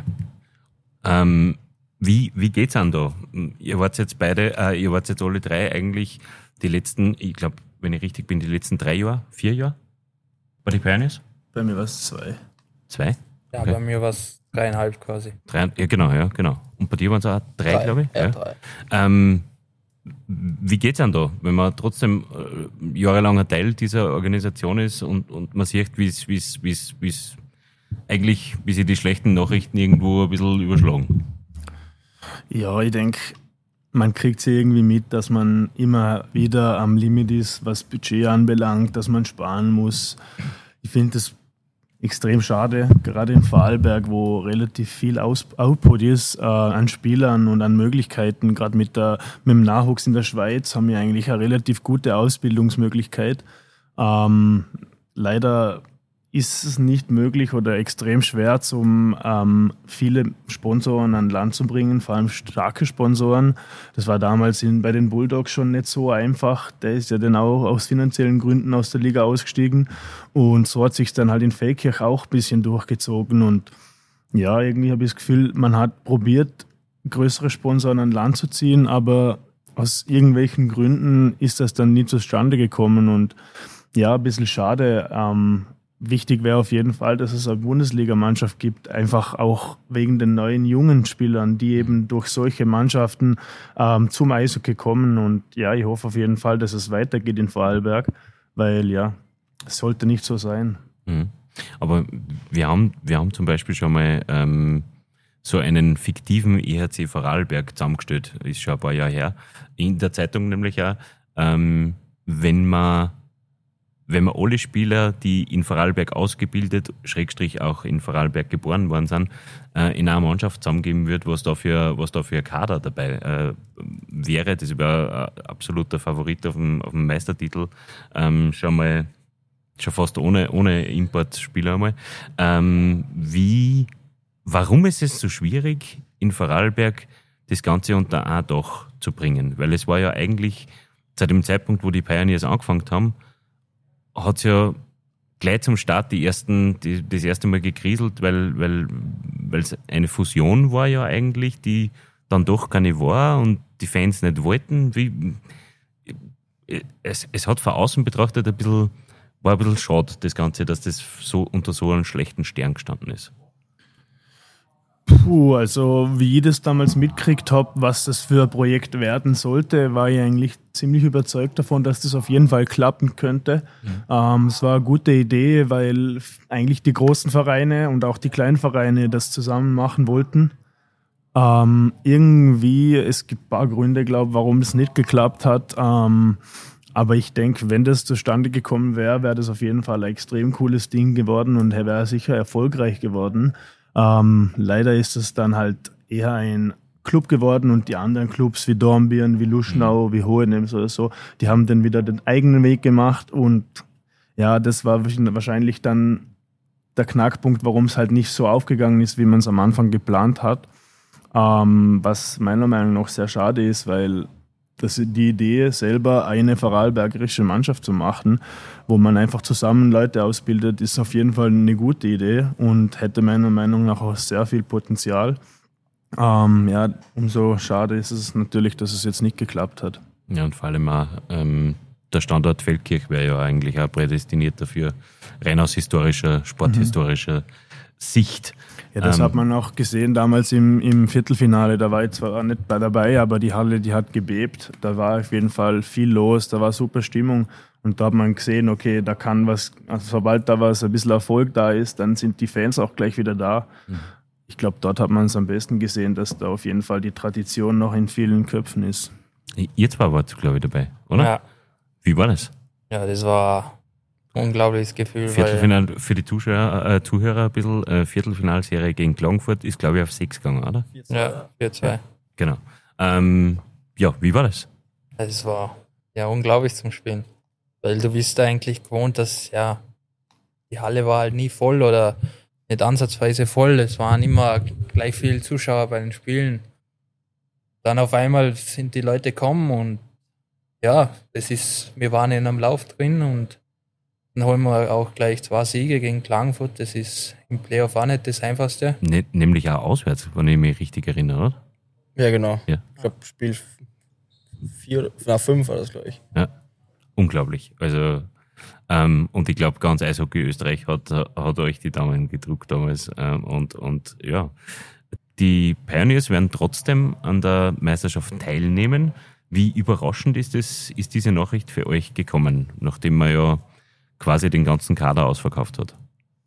Ähm, wie, wie geht's an da? Ihr wart jetzt beide, äh, ihr wart jetzt alle drei eigentlich die letzten, ich glaube, wenn ich richtig bin, die letzten drei Jahre, vier Jahre bei den Pioneers? Bei mir war es zwei. Zwei? Ja, okay. Bei mir war es dreieinhalb quasi. Drei, ja, genau, ja, genau. Und bei dir waren es auch drei, drei glaube ich? Ja, ja. drei. Ähm, wie geht's an da, wenn man trotzdem äh, jahrelanger Teil dieser Organisation ist und, und man sieht, wie es, wie es, wie es, wie es eigentlich, wie sich die schlechten Nachrichten irgendwo ein bisschen überschlagen? Ja, ich denke, man kriegt sie irgendwie mit, dass man immer wieder am Limit ist, was Budget anbelangt, dass man sparen muss. Ich finde das extrem schade, gerade in Vorarlberg, wo relativ viel Aus- Output ist äh, an Spielern und an Möglichkeiten. Gerade mit, der, mit dem Nachwuchs in der Schweiz haben wir eigentlich eine relativ gute Ausbildungsmöglichkeit. Ähm, leider ist es nicht möglich oder extrem schwer, um ähm, viele Sponsoren an Land zu bringen, vor allem starke Sponsoren. Das war damals in, bei den Bulldogs schon nicht so einfach. Der ist ja dann auch aus finanziellen Gründen aus der Liga ausgestiegen. Und so hat sich dann halt in Feldkirch auch ein bisschen durchgezogen. Und ja, irgendwie habe ich das Gefühl, man hat probiert, größere Sponsoren an Land zu ziehen, aber aus irgendwelchen Gründen ist das dann nie zustande gekommen. Und ja, ein bisschen schade. Ähm, Wichtig wäre auf jeden Fall, dass es eine Bundesligamannschaft gibt, einfach auch wegen den neuen jungen Spielern, die eben durch solche Mannschaften ähm, zum Eishockey kommen. Und ja, ich hoffe auf jeden Fall, dass es weitergeht in Vorarlberg, weil ja, es sollte nicht so sein. Mhm. Aber wir haben, wir haben zum Beispiel schon mal ähm, so einen fiktiven E H C Vorarlberg zusammengestellt, ist schon ein paar Jahre her, in der Zeitung nämlich auch, ähm, wenn man Wenn man alle Spieler, die in Vorarlberg ausgebildet, Schrägstrich auch in Vorarlberg geboren worden sind, in einer Mannschaft zusammengeben wird, was da für, was da für ein Kader dabei äh, wäre, das wäre ein absoluter Favorit auf dem, auf dem Meistertitel, ähm, schon mal, schon fast ohne, ohne Importspieler einmal. Ähm, wie, warum ist es so schwierig, in Vorarlberg das Ganze unter ein Dach zu bringen? Weil es war ja eigentlich, seit dem Zeitpunkt, wo die Pioneers angefangen haben, hat es ja gleich zum Start die ersten, die, das erste Mal gekriselt, weil weil weil es eine Fusion war ja eigentlich, die dann doch keine war und die Fans nicht wollten. Wie, es, es hat von außen betrachtet ein bisschen, war ein bisschen schade, das Ganze, dass das so unter so einem schlechten Stern gestanden ist. Puh, also wie ich das damals mitgekriegt habe, was das für ein Projekt werden sollte, war ich eigentlich ziemlich überzeugt davon, dass das auf jeden Fall klappen könnte. Mhm. Ähm, es war eine gute Idee, weil eigentlich die großen Vereine und auch die kleinen Vereine das zusammen machen wollten. Ähm, irgendwie, es gibt ein paar Gründe, glaube ich, warum es nicht geklappt hat. Ähm, aber ich denke, wenn das zustande gekommen wäre, wäre das auf jeden Fall ein extrem cooles Ding geworden und wäre sicher erfolgreich geworden. Ähm, leider ist es dann halt eher ein Club geworden und die anderen Clubs wie Dornbirn, wie Luschnau, wie Hohenems oder so, die haben dann wieder den eigenen Weg gemacht und ja, das war wahrscheinlich dann der Knackpunkt, warum es halt nicht so aufgegangen ist, wie man es am Anfang geplant hat. Ähm, was meiner Meinung nach sehr schade ist, weil das, die Idee selber eine vorarlbergerische Mannschaft zu machen, wo man einfach zusammen Leute ausbildet, ist auf jeden Fall eine gute Idee und hätte meiner Meinung nach auch sehr viel Potenzial. Ähm, ja, umso schade ist es natürlich, dass es jetzt nicht geklappt hat. Ja, und vor allem auch ähm, der Standort Feldkirch wäre ja eigentlich auch prädestiniert dafür, rein aus historischer, sporthistorischer mhm. Sicht. Ja, das ähm, hat man auch gesehen damals im, im Viertelfinale. Da war ich zwar nicht bei dabei, aber die Halle, die hat gebebt. Da war auf jeden Fall viel los, da war super Stimmung. Und da hat man gesehen, okay, da kann was, also sobald da was, ein bisschen Erfolg da ist, dann sind die Fans auch gleich wieder da. Mhm. Ich glaube, dort hat man es am besten gesehen, dass da auf jeden Fall die Tradition noch in vielen Köpfen ist. Ihr zwei wart, glaube ich, dabei, oder? Ja. Wie war das? Ja, das war ein unglaubliches Gefühl. Viertelfinal für die Zuschauer, äh, Zuhörer ein bisschen, äh, Viertelfinalserie gegen Klagenfurt ist, glaube ich, auf sechs gegangen, oder? vier zwei. Ja, vier zwei. Ja. Genau. Ähm, ja, wie war das? Es war ja unglaublich zum Spielen. Weil du bist eigentlich gewohnt, dass ja die Halle war halt nie voll oder nicht ansatzweise voll. Es waren immer gleich viele Zuschauer bei den Spielen. Dann auf einmal sind die Leute gekommen und ja, das ist, wir waren in einem Lauf drin und dann holen wir auch gleich zwei Siege gegen Klagenfurt. Das ist im Playoff auch nicht das Einfachste. Ne, nämlich auch auswärts, wenn ich mich richtig erinnere, oder? Ja, genau. Ja. Ich glaube, Spiel vier, na, fünf war das, glaube ich. Ja, unglaublich. Also, ähm, und ich glaube, ganz Eishockey Österreich hat, hat euch die Daumen gedrückt damals. Ähm, und, und ja, die Pioneers werden trotzdem an der Meisterschaft teilnehmen. Wie überraschend ist, es, ist diese Nachricht für euch gekommen, nachdem man ja quasi den ganzen Kader ausverkauft hat?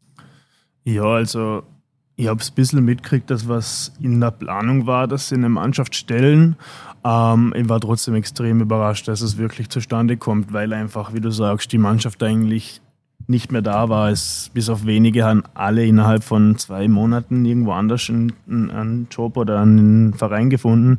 Ja, also ich habe es ein bisschen mitgekriegt, dass was in der Planung war, dass sie eine Mannschaft stellen. Ähm, ich war trotzdem extrem überrascht, dass es wirklich zustande kommt, weil einfach, wie du sagst, die Mannschaft eigentlich nicht mehr da war. Es, bis auf wenige haben alle innerhalb von zwei Monaten irgendwo anders einen, einen Job oder einen Verein gefunden.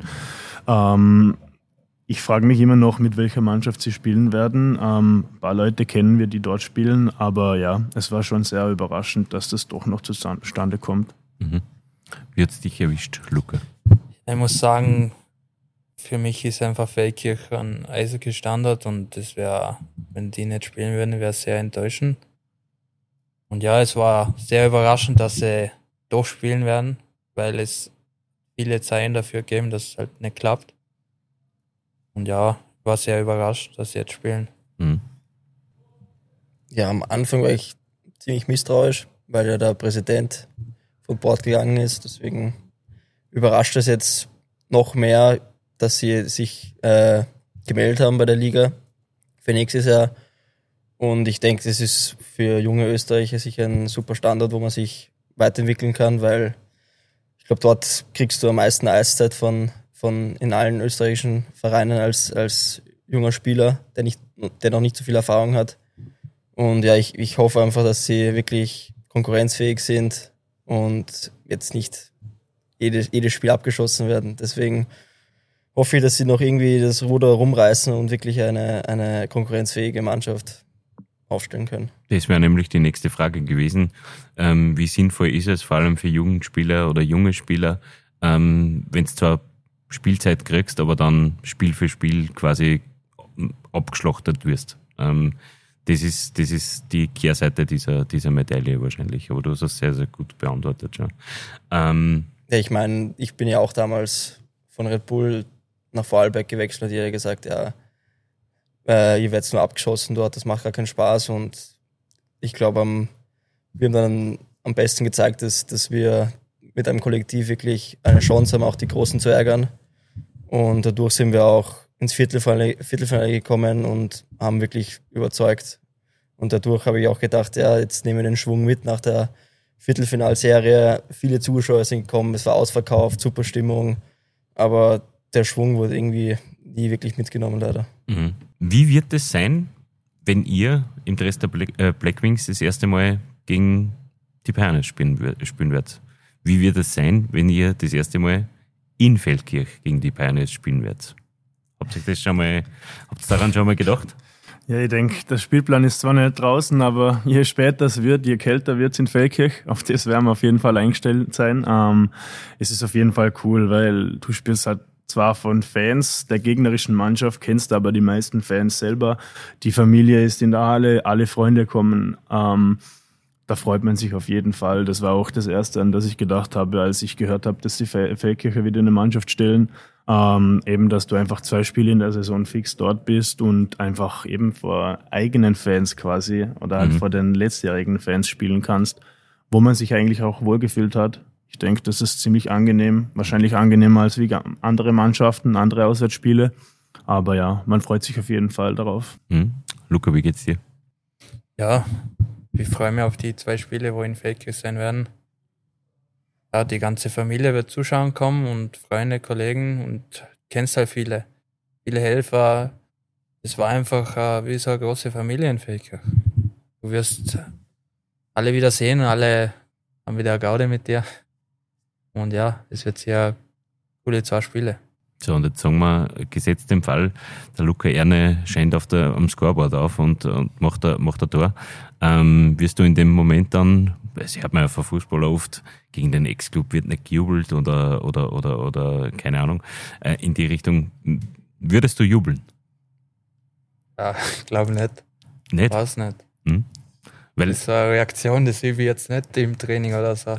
Ähm, Ich frage mich immer noch, mit welcher Mannschaft sie spielen werden. Ähm, ein paar Leute kennen wir, die dort spielen, aber ja, es war schon sehr überraschend, dass das doch noch zustande kommt. Mhm. Wie hat es dich erwischt, Luca? Ich muss sagen, für mich ist einfach Feldkirch ein Eishockey-Standard und das wäre, wenn die nicht spielen würden, wäre es sehr enttäuschend. Und ja, es war sehr überraschend, dass sie doch spielen werden, weil es viele Zeichen dafür geben, dass es halt nicht klappt. Und ja, ich war sehr überrascht, dass sie jetzt spielen. Mhm. Ja, am Anfang war ich ziemlich misstrauisch, weil ja der Präsident von Bord gegangen ist. Deswegen überrascht es jetzt noch mehr, dass sie sich äh, gemeldet haben bei der Liga für nächstes Jahr. Und ich denke, das ist für junge Österreicher sicher ein super Standard, wo man sich weiterentwickeln kann, weil ich glaube, dort kriegst du am meisten Eiszeit von von in allen österreichischen Vereinen als, als junger Spieler, der, nicht, der noch nicht so viel Erfahrung hat. Und ja, ich, ich hoffe einfach, dass sie wirklich konkurrenzfähig sind und jetzt nicht jedes, jedes Spiel abgeschossen werden. Deswegen hoffe ich, dass sie noch irgendwie das Ruder rumreißen und wirklich eine, eine konkurrenzfähige Mannschaft aufstellen können. Das wäre nämlich die nächste Frage gewesen. Ähm, wie sinnvoll ist es, vor allem für Jugendspieler oder junge Spieler, ähm, wenn es zwar Spielzeit kriegst, aber dann Spiel für Spiel quasi abgeschlachtet wirst. Ähm, das ist, das ist die Kehrseite dieser, dieser Medaille wahrscheinlich, aber du hast das sehr, sehr gut beantwortet schon. Ähm, ja, ich meine, ich bin ja auch damals von Red Bull nach Vorarlberg gewechselt und die hat gesagt, ja, äh, ihr werdet nur abgeschossen dort, das macht gar keinen Spaß und ich glaube, um, wir haben dann am besten gezeigt, dass, dass wir mit einem Kollektiv wirklich eine Chance haben, auch die Großen zu ärgern. Und dadurch sind wir auch ins Viertelfinale, Viertelfinale gekommen und haben wirklich überzeugt. Und dadurch habe ich auch gedacht, ja, jetzt nehmen wir den Schwung mit nach der Viertelfinalserie. Viele Zuschauer sind gekommen, es war ausverkauft, super Stimmung. Aber der Schwung wurde irgendwie nie wirklich mitgenommen, leider. Mhm. Wie wird es sein, wenn ihr im Dress der Black, äh, Black Wings das erste Mal gegen die Pioneers spielen, spielen werdet? Wie wird es sein, wenn ihr das erste Mal in Feldkirch gegen die Pioneers spielen werdet. Habt ihr das schon mal, habt ihr daran schon mal gedacht? Ja, ich denke, der Spielplan ist zwar nicht draußen, aber je später es wird, je kälter wird es in Feldkirch. Auf das werden wir auf jeden Fall eingestellt sein. Ähm, es ist auf jeden Fall cool, weil du spielst halt zwar von Fans der gegnerischen Mannschaft, kennst aber die meisten Fans selber. Die Familie ist in der Halle, alle Freunde kommen. Ähm, da freut man sich auf jeden Fall. Das war auch das Erste, an das ich gedacht habe, als ich gehört habe, dass die Feldkircher wieder eine Mannschaft stellen. Ähm, eben, dass du einfach zwei Spiele in der Saison fix dort bist und einfach eben vor eigenen Fans quasi oder halt mhm. vor den letztjährigen Fans spielen kannst, wo man sich eigentlich auch wohlgefühlt hat. Ich denke, das ist ziemlich angenehm, wahrscheinlich angenehmer als wie andere Mannschaften, andere Auswärtsspiele. Aber ja, man freut sich auf jeden Fall darauf. Mhm. Luca, wie geht's dir? Ja, ich freue mich auf die zwei Spiele, wo in Feldkirch sein werden. Ja, die ganze Familie wird zuschauen kommen und Freunde, Kollegen und kennst halt viele. Viele Helfer. Es war einfach äh, wie so eine große Familie in Feldkirch. Du wirst alle wieder sehen, alle haben wieder eine Gaude mit dir. Und ja, es wird sehr coole zwei Spiele. So, und jetzt sagen wir, gesetzt im Fall, der Luca Erne scheint auf der, am Scoreboard auf und, und macht ein macht ein Tor. Ähm, wirst du in dem Moment dann, das hört man ja von Fußballer oft, gegen den Ex-Club wird nicht gejubelt oder, oder, oder, oder keine Ahnung, äh, in die Richtung, würdest du jubeln? Ja, ich glaube nicht. Nicht? Weiß nicht. Hm? Weil das ist eine Reaktion, das sehe ich jetzt nicht im Training oder so.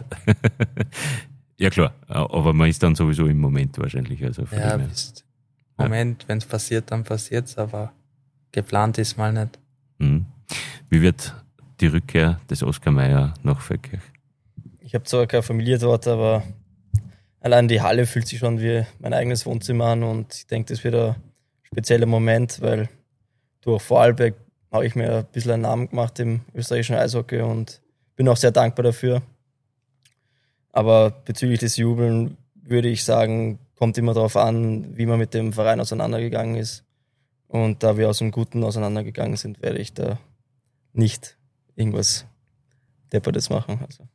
Ja klar, aber man ist dann sowieso im Moment wahrscheinlich. Also ja, bist Moment, ja. Wenn es passiert, dann passiert es, aber geplant ist mal nicht. Mhm. Wie wird die Rückkehr des Oskar Meier nach Feldkirch? Ich habe zwar keine Familie dort, aber allein die Halle fühlt sich schon wie mein eigenes Wohnzimmer an und ich denke, das wird ein spezieller Moment, weil durch Vorarlberg habe ich mir ein bisschen einen Namen gemacht im österreichischen Eishockey und bin auch sehr dankbar dafür. Aber bezüglich des Jubeln würde ich sagen, kommt immer darauf an, wie man mit dem Verein auseinandergegangen ist. Und da wir aus dem Guten auseinandergegangen sind, werde ich da nicht irgendwas Deppertes machen. Also.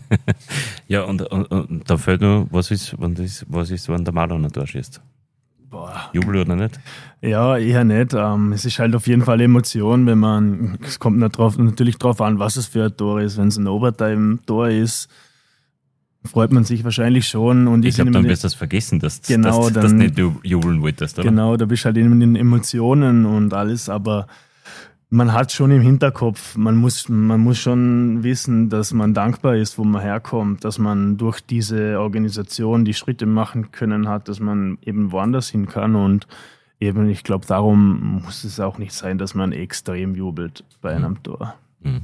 Ja, und, und, und da fällt nur, was ist, wenn, das, was ist, wenn der Marlon ein Tor schießt? Boah. Jubel oder nicht? Ja, eher nicht. Ähm, es ist halt auf jeden Fall Emotion, wenn man, es kommt nicht drauf, natürlich drauf an, was es für ein Tor ist. Wenn es ein Overtime-Tor ist, freut man sich wahrscheinlich schon. Und ich ich glaube, dann wirst du das vergessen, dass du genau, das nicht jubeln wolltest, oder? Genau, da bist du halt in den Emotionen und alles, aber man hat schon im Hinterkopf, man muss, man muss schon wissen, dass man dankbar ist, wo man herkommt, dass man durch diese Organisation die Schritte machen können hat, dass man eben woanders hin kann und eben, ich glaube, darum muss es auch nicht sein, dass man extrem jubelt bei einem mhm. Tor. Mhm.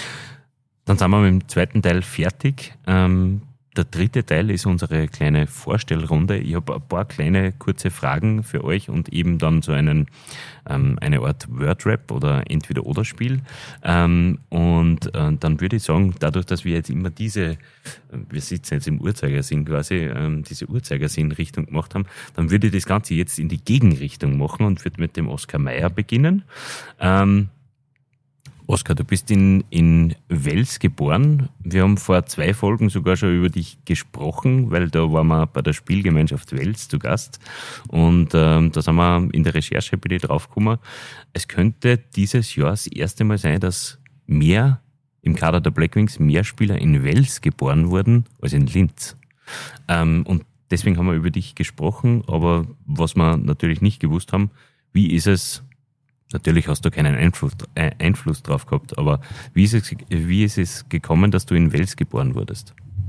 Dann sind wir mit dem zweiten Teil fertig. Ähm, Der dritte Teil ist unsere kleine Vorstellrunde. Ich habe ein paar kleine, kurze Fragen für euch und eben dann so einen, ähm, eine Art Wordrap oder Entweder-Oder-Spiel. Ähm, und äh, dann würde ich sagen, dadurch, dass wir jetzt immer diese, wir sitzen jetzt im Uhrzeigersinn quasi, ähm, diese Uhrzeigersinn-Richtung gemacht haben, dann würde ich das Ganze jetzt in die Gegenrichtung machen und würde mit dem Oskar Meier beginnen. Ähm, Oskar, du bist in, in Wels geboren. Wir haben vor zwei Folgen sogar schon über dich gesprochen, weil da waren wir bei der Spielgemeinschaft Wels zu Gast. Und ähm, da sind wir in der Recherche bei dir draufgekommen. Es könnte dieses Jahr das erste Mal sein, dass mehr im Kader der Blackwings mehr Spieler in Wels geboren wurden als in Linz. Ähm, und deswegen haben wir über dich gesprochen. Aber was wir natürlich nicht gewusst haben, wie ist es, natürlich hast du keinen Einfluss, äh, Einfluss drauf gehabt, aber wie ist, es, wie ist es gekommen, dass du in Wels geboren wurdest?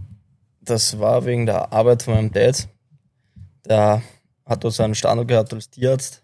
Das war wegen der Arbeit von meinem Dad. Der hat dort so einen Standort gehabt als Tierarzt.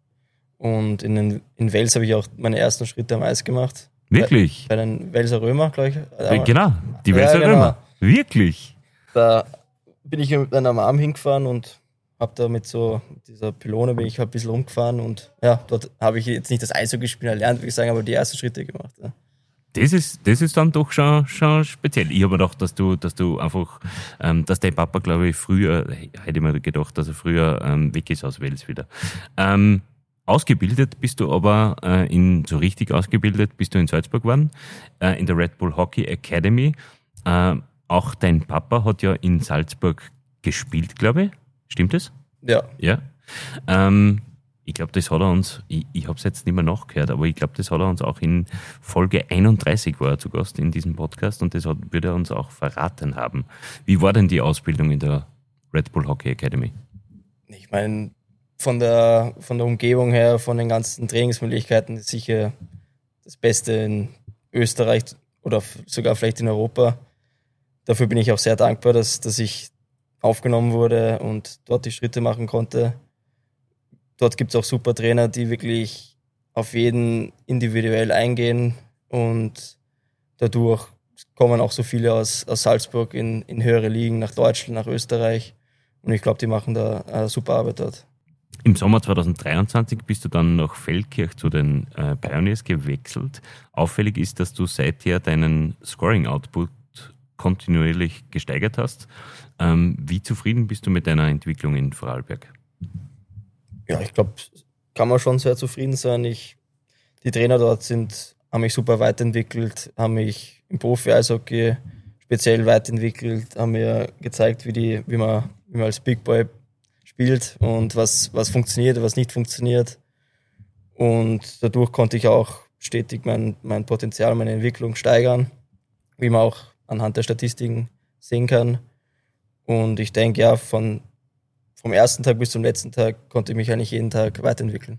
Und in, den, in Wels habe ich auch meine ersten Schritte am Eis gemacht. Wirklich? Bei, bei den Welser Römer, glaube ich. Äh, genau, die Welser ja, genau. Römer. Wirklich? Da bin ich mit einer Mom hingefahren und habe da mit so mit dieser Pylone bin ich ein bisschen rumgefahren und ja, dort habe ich jetzt nicht das Eishockeyspielen erlernt, würde ich sagen, aber die ersten Schritte gemacht. Ja. Das ist, das ist dann doch schon, schon speziell. Ich habe mir gedacht, dass du, dass du einfach, ähm, dass dein Papa, glaube ich, früher, hätte ich mir gedacht, dass er früher ähm, weg ist aus Wels wieder. Ähm, ausgebildet bist du aber, äh, in, so richtig ausgebildet bist du in Salzburg geworden, äh, in der Red Bull Hockey Academy. Äh, auch dein Papa hat ja in Salzburg gespielt, glaube ich. Stimmt das? Ja. Ja. Ähm, ich glaube, das hat er uns, ich, ich habe es jetzt nicht mehr nachgehört, aber ich glaube, das hat er uns auch in Folge einunddreißig war er zu Gast in diesem Podcast und das hat, würde er uns auch verraten haben. Wie war denn die Ausbildung in der Red Bull Hockey Academy? Ich meine, von der, von der Umgebung her, von den ganzen Trainingsmöglichkeiten ist sicher das Beste in Österreich oder sogar vielleicht in Europa. Dafür bin ich auch sehr dankbar, dass, dass ich aufgenommen wurde und dort die Schritte machen konnte. Dort gibt es auch super Trainer, die wirklich auf jeden individuell eingehen und dadurch kommen auch so viele aus, aus Salzburg in, in höhere Ligen, nach Deutschland, nach Österreich und ich glaube, die machen da eine super Arbeit dort. Im Sommer zweitausenddreiundzwanzig bist du dann nach Feldkirch zu den äh, Pioneers gewechselt. Auffällig ist, dass du seither deinen Scoring-Output kontinuierlich gesteigert hast. Ähm, wie zufrieden bist du mit deiner Entwicklung in Vorarlberg? Ja, ich glaube, kann man schon sehr zufrieden sein. Ich, die Trainer dort sind, haben mich super weiterentwickelt, haben mich im Profi-Eishockey speziell weiterentwickelt, haben mir gezeigt, wie, die, wie, man, wie man als Big Boy spielt und was, was funktioniert, was nicht funktioniert. Und dadurch konnte ich auch stetig mein, mein Potenzial, meine Entwicklung steigern, wie man auch anhand der Statistiken sehen kann. Und ich denke, ja, von vom ersten Tag bis zum letzten Tag konnte ich mich eigentlich jeden Tag weiterentwickeln.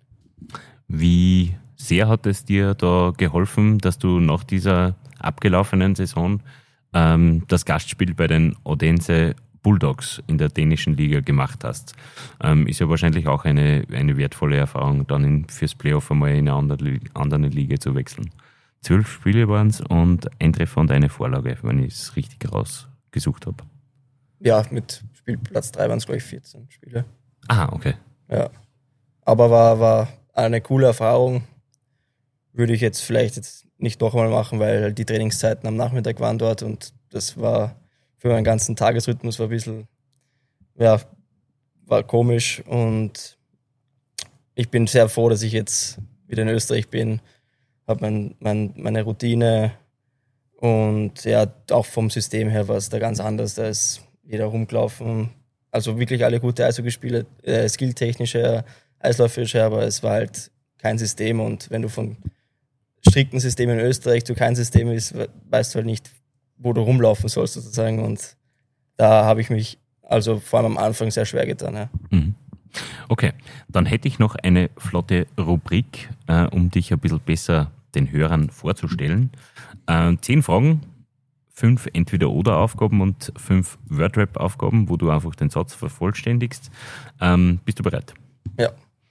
Wie sehr hat es dir da geholfen, dass du nach dieser abgelaufenen Saison ähm, das Gastspiel bei den Odense Bulldogs in der dänischen Liga gemacht hast? Ähm, ist ja wahrscheinlich auch eine, eine wertvolle Erfahrung, dann in, fürs Playoff einmal in eine andere, andere Liga zu wechseln. Zwölf Spiele waren es und ein Treffer und eine Vorlage, wenn ich es richtig rausgesucht habe. Ja, mit Spielplatz drei waren es, glaube ich, vierzehn Spiele. Ah, okay. Ja, aber war, war eine coole Erfahrung. Würde ich jetzt vielleicht jetzt nicht noch einmal machen, weil die Trainingszeiten am Nachmittag waren dort und das war für meinen ganzen Tagesrhythmus war ein bisschen, ja, war komisch und ich bin sehr froh, dass ich jetzt wieder in Österreich bin, habe mein, mein, meine Routine und ja, auch vom System her war es da ganz anders, da ist jeder rumgelaufen, also wirklich alle gute Eishockeyspieler, äh, skilltechnische, eisläuferische, aber es war halt kein System und wenn du von strikten Systemen in Österreich zu kein System ist, weißt du halt nicht, wo du rumlaufen sollst sozusagen und da habe ich mich also vor allem am Anfang sehr schwer getan. Ja. Mhm. Okay, dann hätte ich noch eine flotte Rubrik, äh, um dich ein bisschen besser den Hörern vorzustellen. Äh, zehn Fragen, fünf Entweder-Oder-Aufgaben und fünf Word-Rap-Aufgaben, wo du einfach den Satz vervollständigst. Ähm, bist du bereit? Ja.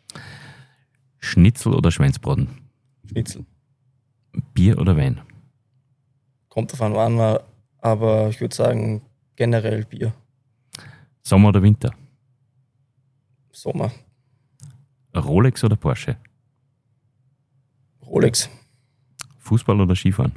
Schnitzel oder Schweinsbraten? Schnitzel. Bier oder Wein? Kommt davon an, aber ich würde sagen generell Bier. Sommer oder Winter? Sommer. Rolex oder Porsche? Rolex. Fußball oder Skifahren?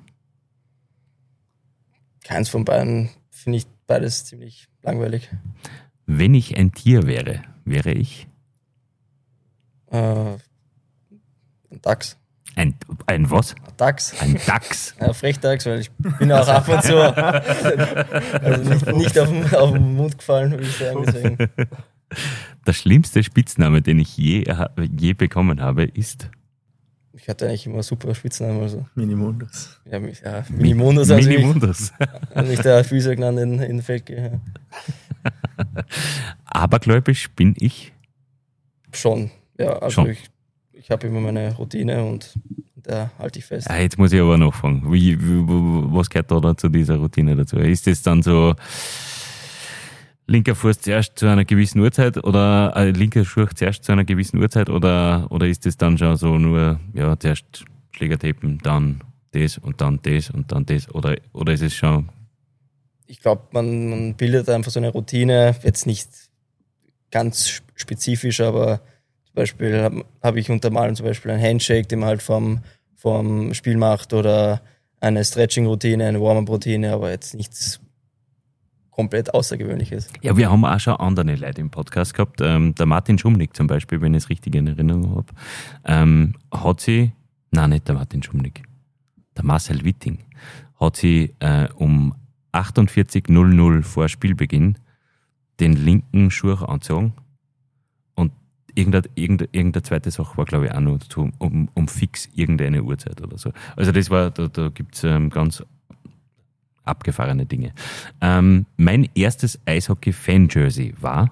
Keins von beiden, finde ich beides ziemlich langweilig. Wenn ich ein Tier wäre, wäre ich? Äh, ein Dachs. Ein, ein was? Ein Dachs. Ein Dachs. Ja, Frechdachs, weil ich bin auch ab und zu also nicht, nicht auf, den, auf den Mund gefallen, würde ich sagen. Deswegen. Der schlimmste Spitzname, den ich je, je bekommen habe, ist? Ich hatte eigentlich immer super Spitznamen. Also. Minimundus. Ja, ja, Minimundus. Also Minimundus. Also mich der Physio genannt in, in Feldkirch. Ja. Abergläubisch bin ich? Schon, ja. Also Schon. ich, ich habe immer meine Routine und da halte ich fest. Ja, jetzt muss ich aber nachfragen. Wie, wie, was gehört da, da zu dieser Routine dazu? Ist das dann so linker Fuß zuerst zu einer gewissen Uhrzeit oder äh, linker Schuh zuerst zu einer gewissen Uhrzeit oder, oder ist das dann schon so nur, ja, zuerst Schläger tippen, dann das und dann das und dann das oder, oder ist es schon? Ich glaube, man, man bildet einfach so eine Routine, jetzt nicht ganz spezifisch, aber zum Beispiel habe hab ich unter Malen zum Beispiel einen Handshake, den man halt vom, vom Spiel macht oder eine Stretching-Routine, eine Warm-up-Routine, aber jetzt nichts komplett Außergewöhnliches. Ja, wir haben auch schon andere Leute im Podcast gehabt. Ähm, der Martin Schumnick zum Beispiel, wenn ich es richtig in Erinnerung habe, ähm, hat sie, nein, nicht der Martin Schumnick, der Marcel Witting, hat sie äh, um achtundvierzig Uhr null null vor Spielbeginn den linken Schuh angezogen und irgendeine, irgendeine, irgendeine zweite Sache war, glaube ich, auch noch dazu, um, um fix irgendeine Uhrzeit oder so. Also das war, da, da gibt es ähm, ganz abgefahrene Dinge. Ähm, mein erstes Eishockey-Fan-Jersey war?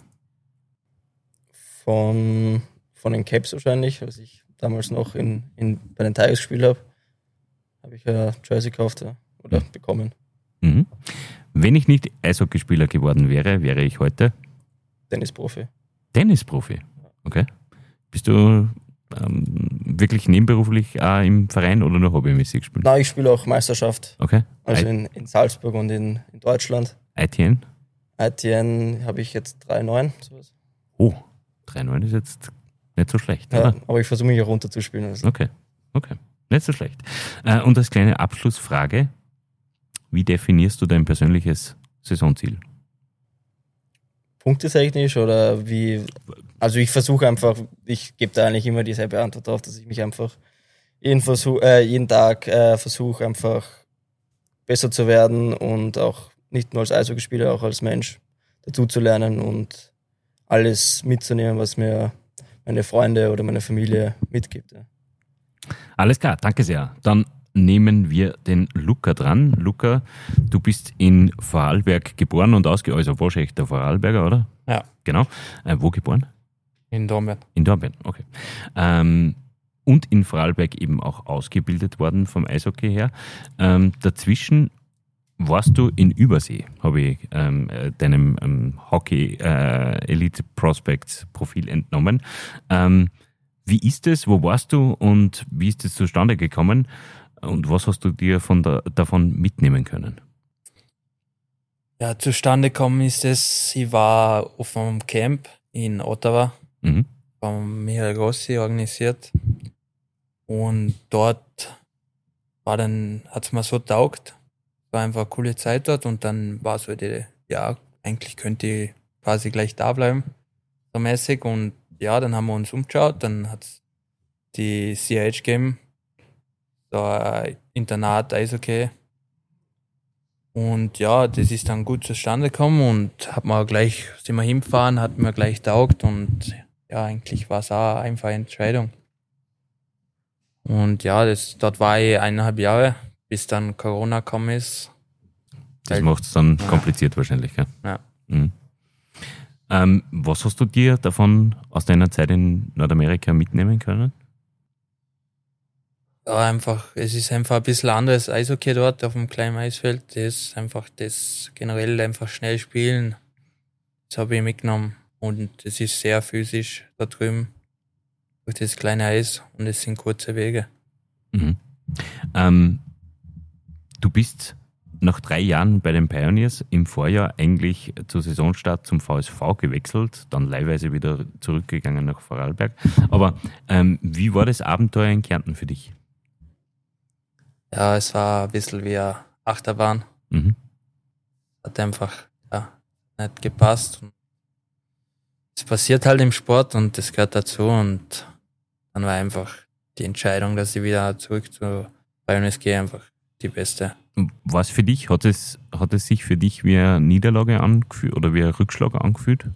Von, von den Caps wahrscheinlich, als ich damals noch in, in, bei den Tigers gespielt habe, habe ich ein Jersey gekauft ja, oder mhm. bekommen. Mhm. Wenn ich nicht Eishockeyspieler geworden wäre, wäre ich heute? Tennisprofi. Tennisprofi? Okay. Bist du ähm, wirklich nebenberuflich auch im Verein oder nur hobbymäßig gespielt? Nein, ich spiele auch Meisterschaft. Okay. Also in, in Salzburg und in, in Deutschland. I T N? I T N habe ich jetzt drei Komma neun. Sowas. Oh, drei Komma neun ist jetzt nicht so schlecht, Ja, oder? aber ich versuche mich auch runterzuspielen. Also. Okay, okay. Nicht so schlecht. Äh, und als kleine Abschlussfrage, wie definierst du dein persönliches Saisonziel? Punktetechnisch oder wie? Also ich versuche einfach, ich gebe da eigentlich immer dieselbe Antwort drauf, dass ich mich einfach jeden, Versuch, äh, jeden Tag äh, versuche einfach besser zu werden und auch nicht nur als Eishockeyspieler, auch als Mensch dazu zu lernen und alles mitzunehmen, was mir meine Freunde oder meine Familie mitgibt. Ja. Alles klar, danke sehr. Dann nehmen wir den Luca dran. Luca, du bist in Vorarlberg geboren und ausgegangen, also wahrscheinlich der Vorarlberger, oder? Ja. Genau. Äh, wo geboren? In Dornbirn. In Dornbirn, okay. Ähm, und in Vorarlberg eben auch ausgebildet worden vom Eishockey her. Ähm, dazwischen warst du in Übersee, habe ich ähm, deinem ähm, Hockey äh, Elite Prospects Profil entnommen. Ähm, wie ist es? Wo warst du und wie ist es zustande gekommen? Und was hast du dir von da, davon mitnehmen können? Ja, zustande gekommen ist es, ich war auf einem Camp in Ottawa, Mhm. von Michael Rossi organisiert. Und dort war dann, hat's mir so taugt, war einfach eine coole Zeit dort und dann war so die, ja, eigentlich könnte ich quasi gleich da bleiben, so mäßig. Und ja, dann haben wir uns umgeschaut, dann hat's die C H gegeben, so ein Internat Eishockey. Und ja, das ist dann gut zustande gekommen und hat mir gleich, sind wir hingefahren, hat mir gleich taugt und ja, eigentlich war es auch eine einfache Entscheidung. Und ja, das, dort war ich eineinhalb Jahre, bis dann Corona gekommen ist. Das Weil- macht es dann Ja. kompliziert wahrscheinlich, gell? Ja. Mhm. Ähm, was hast du dir davon aus deiner Zeit in Nordamerika mitnehmen können? Ja, einfach, es ist einfach ein bisschen anderes Eishockey dort auf dem kleinen Eisfeld. Das ist einfach das generell einfach schnell spielen. Das habe ich mitgenommen. Und es ist sehr physisch da drüben durch das kleine Eis und es sind kurze Wege. Mhm. Ähm, du bist nach drei Jahren bei den Pioneers im Vorjahr eigentlich zu Saisonstart zum V S V gewechselt, dann leihweise wieder zurückgegangen nach Vorarlberg. Aber ähm, wie war das Abenteuer in Kärnten für dich? Ja, es war ein bisschen wie eine Achterbahn. Mhm. Hat einfach ja, nicht gepasst. Es passiert halt im Sport und das gehört dazu und dann war einfach die Entscheidung, dass ich wieder zurück zu Pioneers gehe, einfach die beste. Was für dich? Hat es, hat es sich für dich wie eine Niederlage angefühlt oder wie ein Rückschlag angefühlt?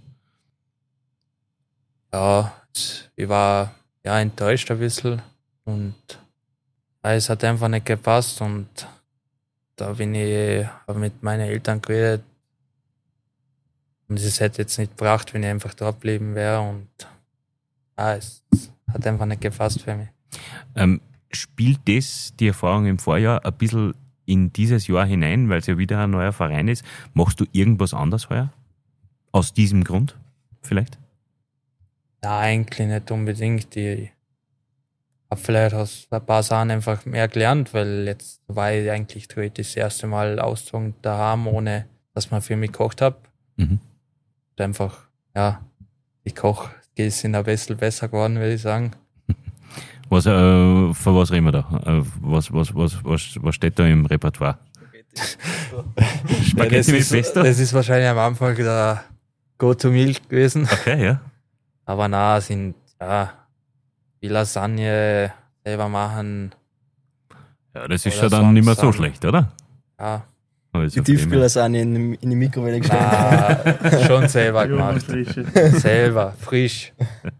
Ja, es- ich war ja enttäuscht ein bisschen und ja, es hat einfach nicht gepasst und da bin ich, habe mit meinen Eltern geredet und es hätte jetzt nicht gebracht, wenn ich einfach dort geblieben wäre und ja, es hat einfach nicht gepasst für mich. Ähm, spielt das, die Erfahrung im Vorjahr, ein bisschen in dieses Jahr hinein, weil es ja wieder ein neuer Verein ist? Machst du irgendwas anders heuer? Aus diesem Grund vielleicht? Ja, eigentlich nicht unbedingt. Ich habe vielleicht aus ein paar Sachen einfach mehr gelernt, weil jetzt war ich eigentlich theoretisch das erste Mal ausgezogen daheim, ohne dass man für mich gekocht habe. Mhm. Und einfach, ja, die Koch sind ein bisschen besser geworden, würde ich sagen. Was, äh, für was reden wir da? Äh, was, was, was, was, was steht da im Repertoire? Spaghetti das, mit ist, Pesto? das ist wahrscheinlich am Anfang der Go-To-Meal gewesen. Okay, ja. Aber na, sind, ja, die Lasagne selber machen, Ja, das ist Oder schon dann nicht mehr sonst so dann- schlecht, oder? ja, Also Die Tiefkühler sind in, in die Mikrowelle gestellt. Ah, schon selber gemacht. Frische. Selber, frisch.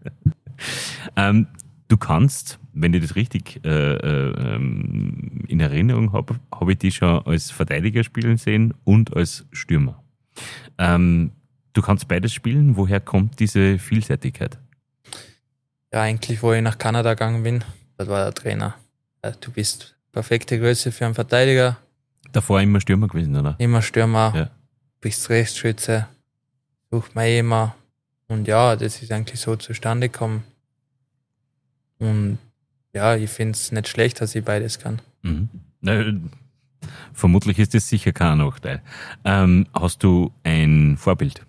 Ähm, du kannst, wenn ich das richtig äh, äh, in Erinnerung habe, habe ich dich schon als Verteidiger spielen sehen und als Stürmer. Ähm, du kannst beides spielen. Woher kommt diese Vielseitigkeit? Ja, eigentlich, wo ich nach Kanada gegangen bin, das war der Trainer. Ja, du bist perfekte Größe für einen Verteidiger, Davor immer Stürmer gewesen, oder? immer Stürmer, Ja. bist Rechtsschütze, sucht man immer. Und ja, das ist eigentlich so zustande gekommen. Und ja, ich finde es nicht schlecht, dass ich beides kann. Mhm. Na, vermutlich ist das sicher kein Nachteil. Ähm, hast du ein Vorbild?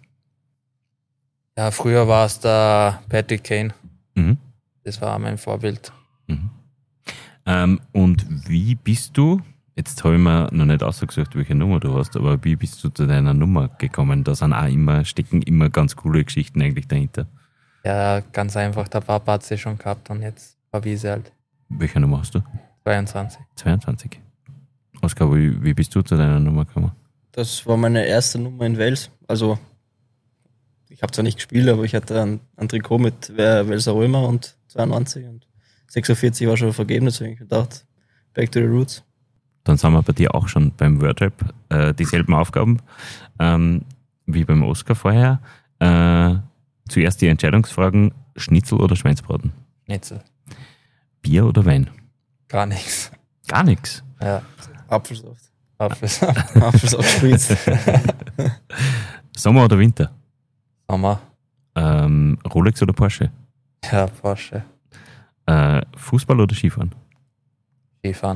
Ja, früher war es der Patrick Kane. Mhm. Das war mein Vorbild. Mhm. Ähm, und wie bist du, jetzt habe ich mir noch nicht ausgesucht, welche Nummer du hast, aber wie bist du zu deiner Nummer gekommen? Da sind auch immer, stecken immer ganz coole Geschichten eigentlich dahinter. Ja, ganz einfach, der Papa hat sie schon gehabt und jetzt habe ich sie halt. Welche Nummer hast du? zweiundzwanzig. zweiundzwanzig. Oskar, wie, wie bist du zu deiner Nummer gekommen? Das war meine erste Nummer in Wales. Also, ich habe zwar nicht gespielt, aber ich hatte ein, ein Trikot mit Welser Römer und zweiundneunzig und sechsundvierzig war schon vergeben, deswegen habe ich gedacht, back to the roots. Dann sind wir bei dir auch schon beim Wordrap äh, dieselben Aufgaben ähm, wie beim Oskar vorher. Äh, zuerst die Entscheidungsfragen: Schnitzel oder Schweinsbraten? Schnitzel. Bier oder Wein? Gar nichts. Gar nichts. Ja, Apfelsaft. Apfelsaft. Apfelsaft spritzt. Sommer oder Winter? Sommer. Ähm, Rolex oder Porsche? Ja, Porsche. Äh, Fußball oder Skifahren? Skifahren.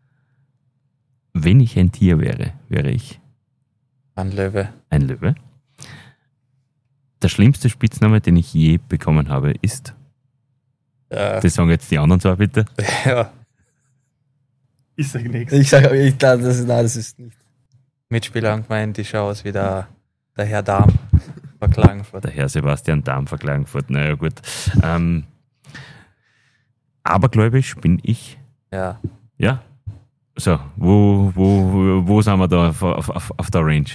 Wenn ich ein Tier wäre, wäre ich Ein Löwe. ein Löwe. Der schlimmste Spitzname, den ich je bekommen habe, ist, Ja. das sagen jetzt die anderen zwei bitte. ja. Ich sag nichts. Ich sage, ich, das ist, nein, das ist nicht. Mitspieler haben gemeint, die schauen aus wie der, der Herr Dahm bei Klagenfurt. Der Herr Sebastian Dahm von Klagenfurt. Naja, gut. Ähm, abergläubisch bin ich. Ja. Ja. So, wo, wo, wo sind wir da auf, auf, auf, auf der Range?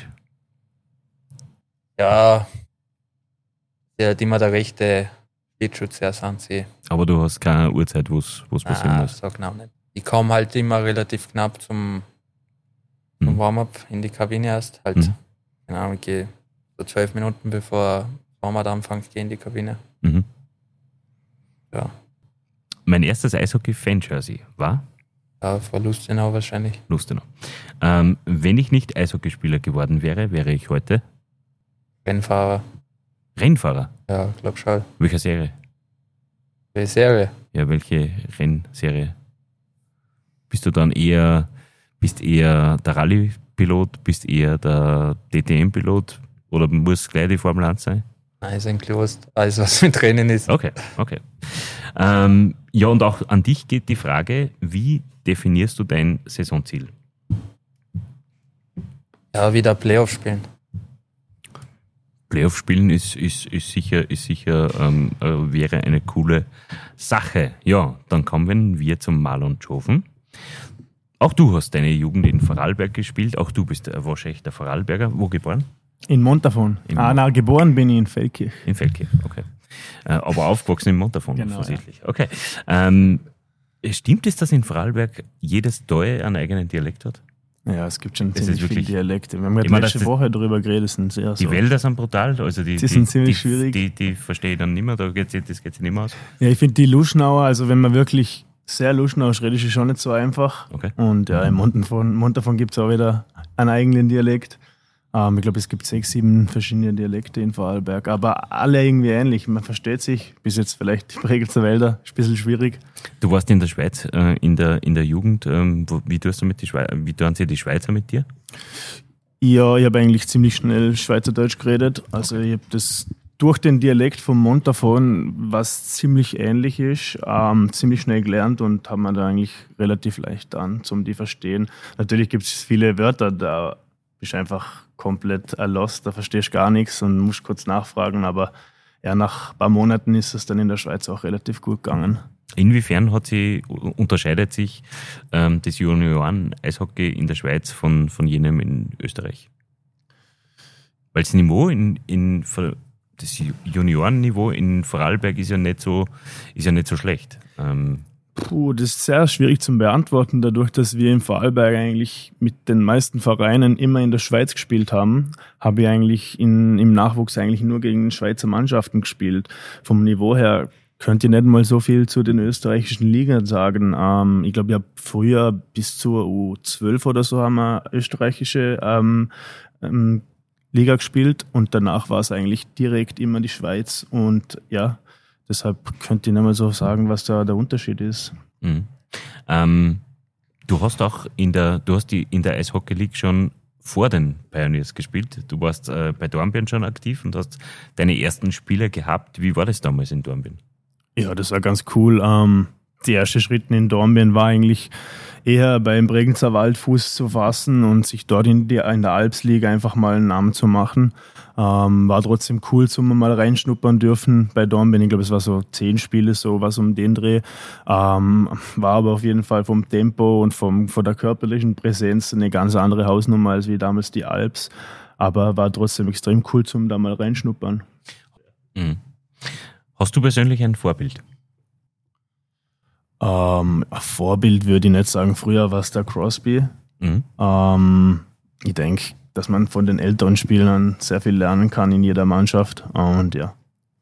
Ja. Der hat immer der rechte Blitzschutz sind sie. Aber du hast keine Uhrzeit, wo es passieren Ah, muss. so genau nicht. Ich komme halt immer relativ knapp zum, zum Mhm. Warm-up in die Kabine erst. Halt, Mhm. keine Ahnung, ich gehe so zwölf Minuten bevor Warm-up anfängt, gehe in die Kabine. Mhm. Ja. Mein erstes Eishockey-Fan-Jersey war Ja, vor Lustenau wahrscheinlich. Lustenau. Ähm, wenn ich nicht Eishockeyspieler geworden wäre, wäre ich heute Rennfahrer. Rennfahrer. Ja, glaub schon. Welcher Serie? Die Serie. Ja, welche Rennserie? Bist du dann eher, bist eher der Rallye-Pilot, bist eher der D T M-Pilot oder muss gleich die Formel eins sein? Nein, ist eigentlich Lust. Alles, was mit Rennen ist. Okay, okay. Ähm, ja, und auch an dich geht die Frage, wie definierst du dein Saisonziel? Ja, wieder Playoff spielen. Playoff spielen ist, ist, ist sicher, ist sicher ähm, äh, wäre eine coole Sache. Ja, dann kommen wir zum Marlon Tschofen. Auch du hast deine Jugend in Vorarlberg gespielt. Auch du bist äh, wahrscheinlich der Vorarlberger. Wo geboren? In Montafon. In ah, Mon- nein, geboren bin ich in Feldkirch. In Feldkirch, okay. Äh, aber aufgewachsen in Montafon, Genau, offensichtlich. Okay. Ähm, stimmt es, dass in Vorarlberg jedes Dorf einen eigenen Dialekt hat? Ja, es gibt schon Das ziemlich ist viele wirklich- Dialekte. Wir haben gerade Ich meine, letzte das- Woche darüber geredet, das sind sehr Die so. Wälder sind brutal, also die, Die sind die, ziemlich die, schwierig. Die, die verstehe ich dann nicht mehr, da geht's, das geht sich nicht mehr aus. Ja, ich finde die Luschnauer, also wenn man wirklich sehr Luschnauisch redet, ist es schon nicht so einfach. Okay. Und ja, in Montafon, Montafon gibt es auch wieder einen eigenen Dialekt. Ähm, ich glaube, es gibt sechs, sieben verschiedene Dialekte in Vorarlberg, aber alle irgendwie ähnlich. Man versteht sich, bis jetzt vielleicht die Bregenzer Wälder, ist ein bisschen schwierig. Du warst in der Schweiz, äh, in, der, in der Jugend. Ähm, wo, wie, tust du mit die Schweiz, wie tun sie die Schweizer mit dir? Ja, ich habe eigentlich ziemlich schnell Schweizerdeutsch geredet. Also ich habe das durch den Dialekt von Montafon, was ziemlich ähnlich ist, ähm, ziemlich schnell gelernt und haben wir da eigentlich relativ leicht an, zum die verstehen. Natürlich gibt es viele Wörter, da bist du einfach komplett lost, da verstehst du gar nichts und musst kurz nachfragen, aber ja, nach ein paar Monaten ist es dann in der Schweiz auch relativ gut gegangen. Inwiefern hat sie, unterscheidet sich ähm, das Junioren-Eishockey in der Schweiz von, von jenem in Österreich? Weil das Niveau in, in das Juniorenniveau in Vorarlberg ist ja nicht so, ist ja nicht so schlecht. Ähm, Puh, das ist sehr schwierig zu beantworten, dadurch, dass wir in Vorarlberg eigentlich mit den meisten Vereinen immer in der Schweiz gespielt haben, habe ich eigentlich in, im Nachwuchs eigentlich nur gegen Schweizer Mannschaften gespielt. Vom Niveau her könnt ihr nicht mal so viel zu den österreichischen Ligen sagen. Ähm, ich glaube, ich habe früher bis zur U zwölf oder so haben wir österreichische ähm, ähm, Liga gespielt und danach war es eigentlich direkt immer die Schweiz und ja, deshalb könnt ihr nicht mal so sagen, was da der Unterschied ist. Mhm. Ähm, du hast auch in der, du hast die in der Eishockey League schon vor den Pioneers gespielt. Du warst äh, bei Dornbirn schon aktiv und hast deine ersten Spiele gehabt. Wie war das damals in Dornbirn? Ja, das war ganz cool. Ähm, die ersten Schritte in Dornbirn war eigentlich eher beim Bregenzer Wald Fuß zu fassen und sich dort in, die, in der Alpsliga einfach mal einen Namen zu machen. Ähm, war trotzdem cool, zum mal reinschnuppern dürfen bei Dornbirn. Ich glaube, es war so zehn Spiele, so was um den Dreh. Ähm, war aber auf jeden Fall vom Tempo und vom, von der körperlichen Präsenz eine ganz andere Hausnummer als wie damals die Alps. Aber war trotzdem extrem cool, zum da mal reinschnuppern. Mhm. Hast du persönlich ein Vorbild? Ähm, ein Vorbild würde ich nicht sagen. Früher war es der Crosby. Mhm. Ähm, ich denke, dass man von den älteren Spielern sehr viel lernen kann in jeder Mannschaft. Und ja.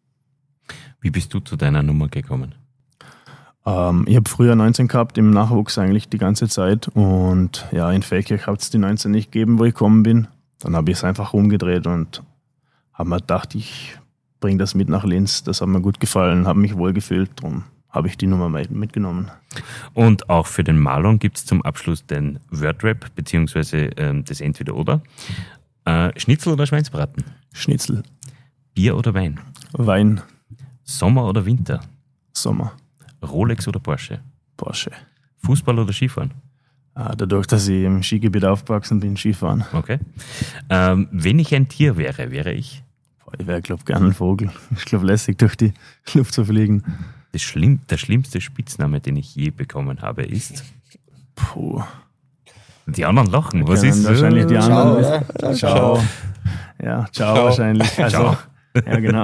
Wie bist du zu deiner Nummer gekommen? Ähm, ich habe früher neunzehn gehabt, im Nachwuchs eigentlich die ganze Zeit. Und ja, in Feldkirch hat es die neunzehn nicht gegeben, wo ich gekommen bin. Dann habe ich es einfach umgedreht und habe mir gedacht, ich bringe das mit nach Linz. Das hat mir gut gefallen, habe mich wohl gefühlt. Darum habe ich die Nummer mitgenommen. Und auch für den Marlon gibt es zum Abschluss den Wordrap, beziehungsweise ähm, das Entweder-Oder. Äh, Schnitzel oder Schweinsbraten? Schnitzel. Bier oder Wein? Wein. Sommer oder Winter? Sommer. Rolex oder Porsche? Porsche. Fußball oder Skifahren? Ah, dadurch, dass ich im Skigebiet aufgewachsen bin, Skifahren. Okay. Ähm, wenn ich ein Tier wäre, wäre ich? Boah, ich wäre, glaube ich, gerne ein Vogel. Ich glaube, lässig durch die Luft zu fliegen. Das Schlimm, der schlimmste Spitzname, den ich je bekommen habe, ist? Puh. Die anderen lachen. Was Ja, ist wahrscheinlich die Ciao, anderen? oder? Ciao. Ja, ciao, Ciao. wahrscheinlich. Also, Ciao. Ja, genau.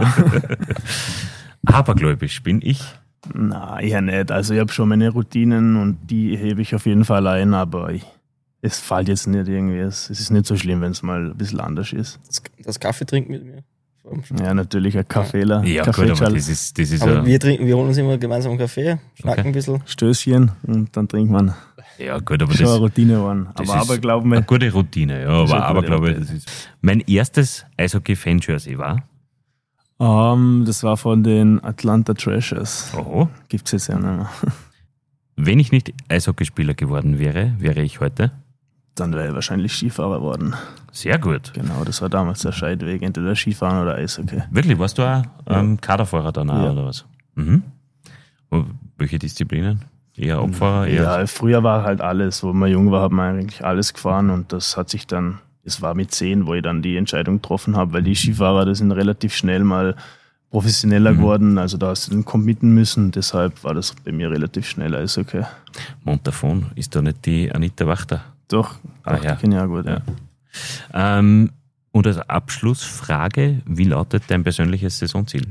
Abergläubisch bin ich? Na, eher nicht. Also ich habe schon meine Routinen und die hebe ich auf jeden Fall ein, aber ich, es fällt jetzt nicht irgendwie. Es, es ist nicht so schlimm, wenn es mal ein bisschen anders ist. Das, das Kaffee trinken mit mir. Ja, natürlich ein Kaffeeler. Ja, gut, aber das ist, das ist Aber ja, wir trinken, wir holen uns immer gemeinsam einen Kaffee, schnacken Okay. ein bisschen. Stößchen und dann trinkt man. ja gut, aber Schon eine das, Routine geworden. das Aber ist aber glauben eine wir, gute Routine. Ja, ist aber, eine aber gute glaube ich, Routine. das ist. Mein erstes Eishockey-Fan-Jersey war? ähm, das war von den Atlanta Trashers. Oh. Gibt es jetzt ja nicht mehr. Wenn ich nicht Eishockeyspieler geworden wäre, wäre ich heute? Dann wäre ich wahrscheinlich Skifahrer geworden. Sehr gut. Genau, das war damals der Scheideweg, entweder Skifahren oder Eishockey. Wirklich, warst du auch ähm, Kaderfahrer dann auch, Ja. oder was? Mhm. Und welche Disziplinen? Eher Opfer? Eher Ja, früher war halt alles, wo man jung war, hat man eigentlich alles gefahren und das hat sich dann, es war mit zehn, wo ich dann die Entscheidung getroffen habe, weil die Skifahrer, die sind relativ schnell mal professioneller Mhm. geworden, also da hast du dann committen müssen, deshalb war das bei mir relativ schnell Eishockey. Montafon, ist da nicht die Anita Wachter? Doch, Ah, doch ja. die kenne ich auch gut. Ja. Ja. Ähm, und als Abschlussfrage, wie lautet dein persönliches Saisonziel?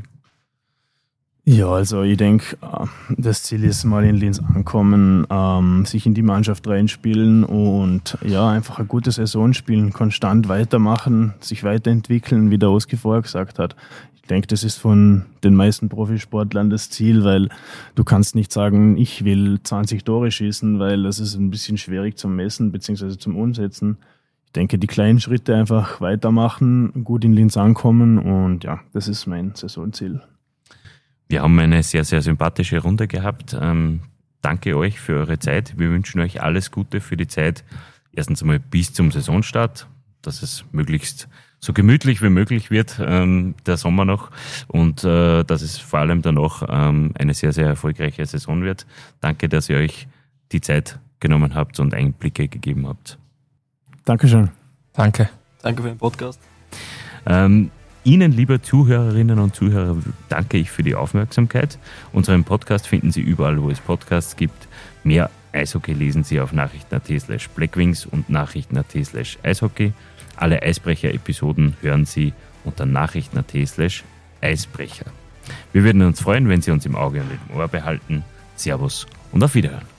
Ja, also ich denke, das Ziel ist mal in Linz ankommen, ähm, sich in die Mannschaft reinspielen und ja, einfach eine gute Saison spielen, konstant weitermachen, sich weiterentwickeln, wie der Oski vorher gesagt hat. Ich denke, das ist von den meisten Profisportlern das Ziel, weil du kannst nicht sagen, ich will zwanzig Tore schießen, weil das ist ein bisschen schwierig zum Messen bzw. zum Umsetzen. Ich denke, die kleinen Schritte einfach weitermachen, gut in Linz ankommen und ja, das ist mein Saisonziel. Wir haben eine sehr, sehr sympathische Runde gehabt. Ähm, danke euch für eure Zeit. Wir wünschen euch alles Gute für die Zeit. Erstens einmal bis zum Saisonstart, dass es möglichst so gemütlich wie möglich wird, ähm, der Sommer noch, und äh, dass es vor allem danach ähm, eine sehr, sehr erfolgreiche Saison wird. Danke, dass ihr euch die Zeit genommen habt und Einblicke gegeben habt. Dankeschön. Danke. Danke für den Podcast. Ähm, Ihnen, liebe Zuhörerinnen und Zuhörer, danke ich für die Aufmerksamkeit. Unseren Podcast finden Sie überall, wo es Podcasts gibt. Mehr Eishockey lesen Sie auf nachrichten.at slash blackwings und nachrichten.at slash eishockey. Alle Eisbrecher-Episoden hören Sie unter nachrichten.at slash eisbrecher. Wir würden uns freuen, wenn Sie uns im Auge und im Ohr behalten. Servus und auf Wiederhören.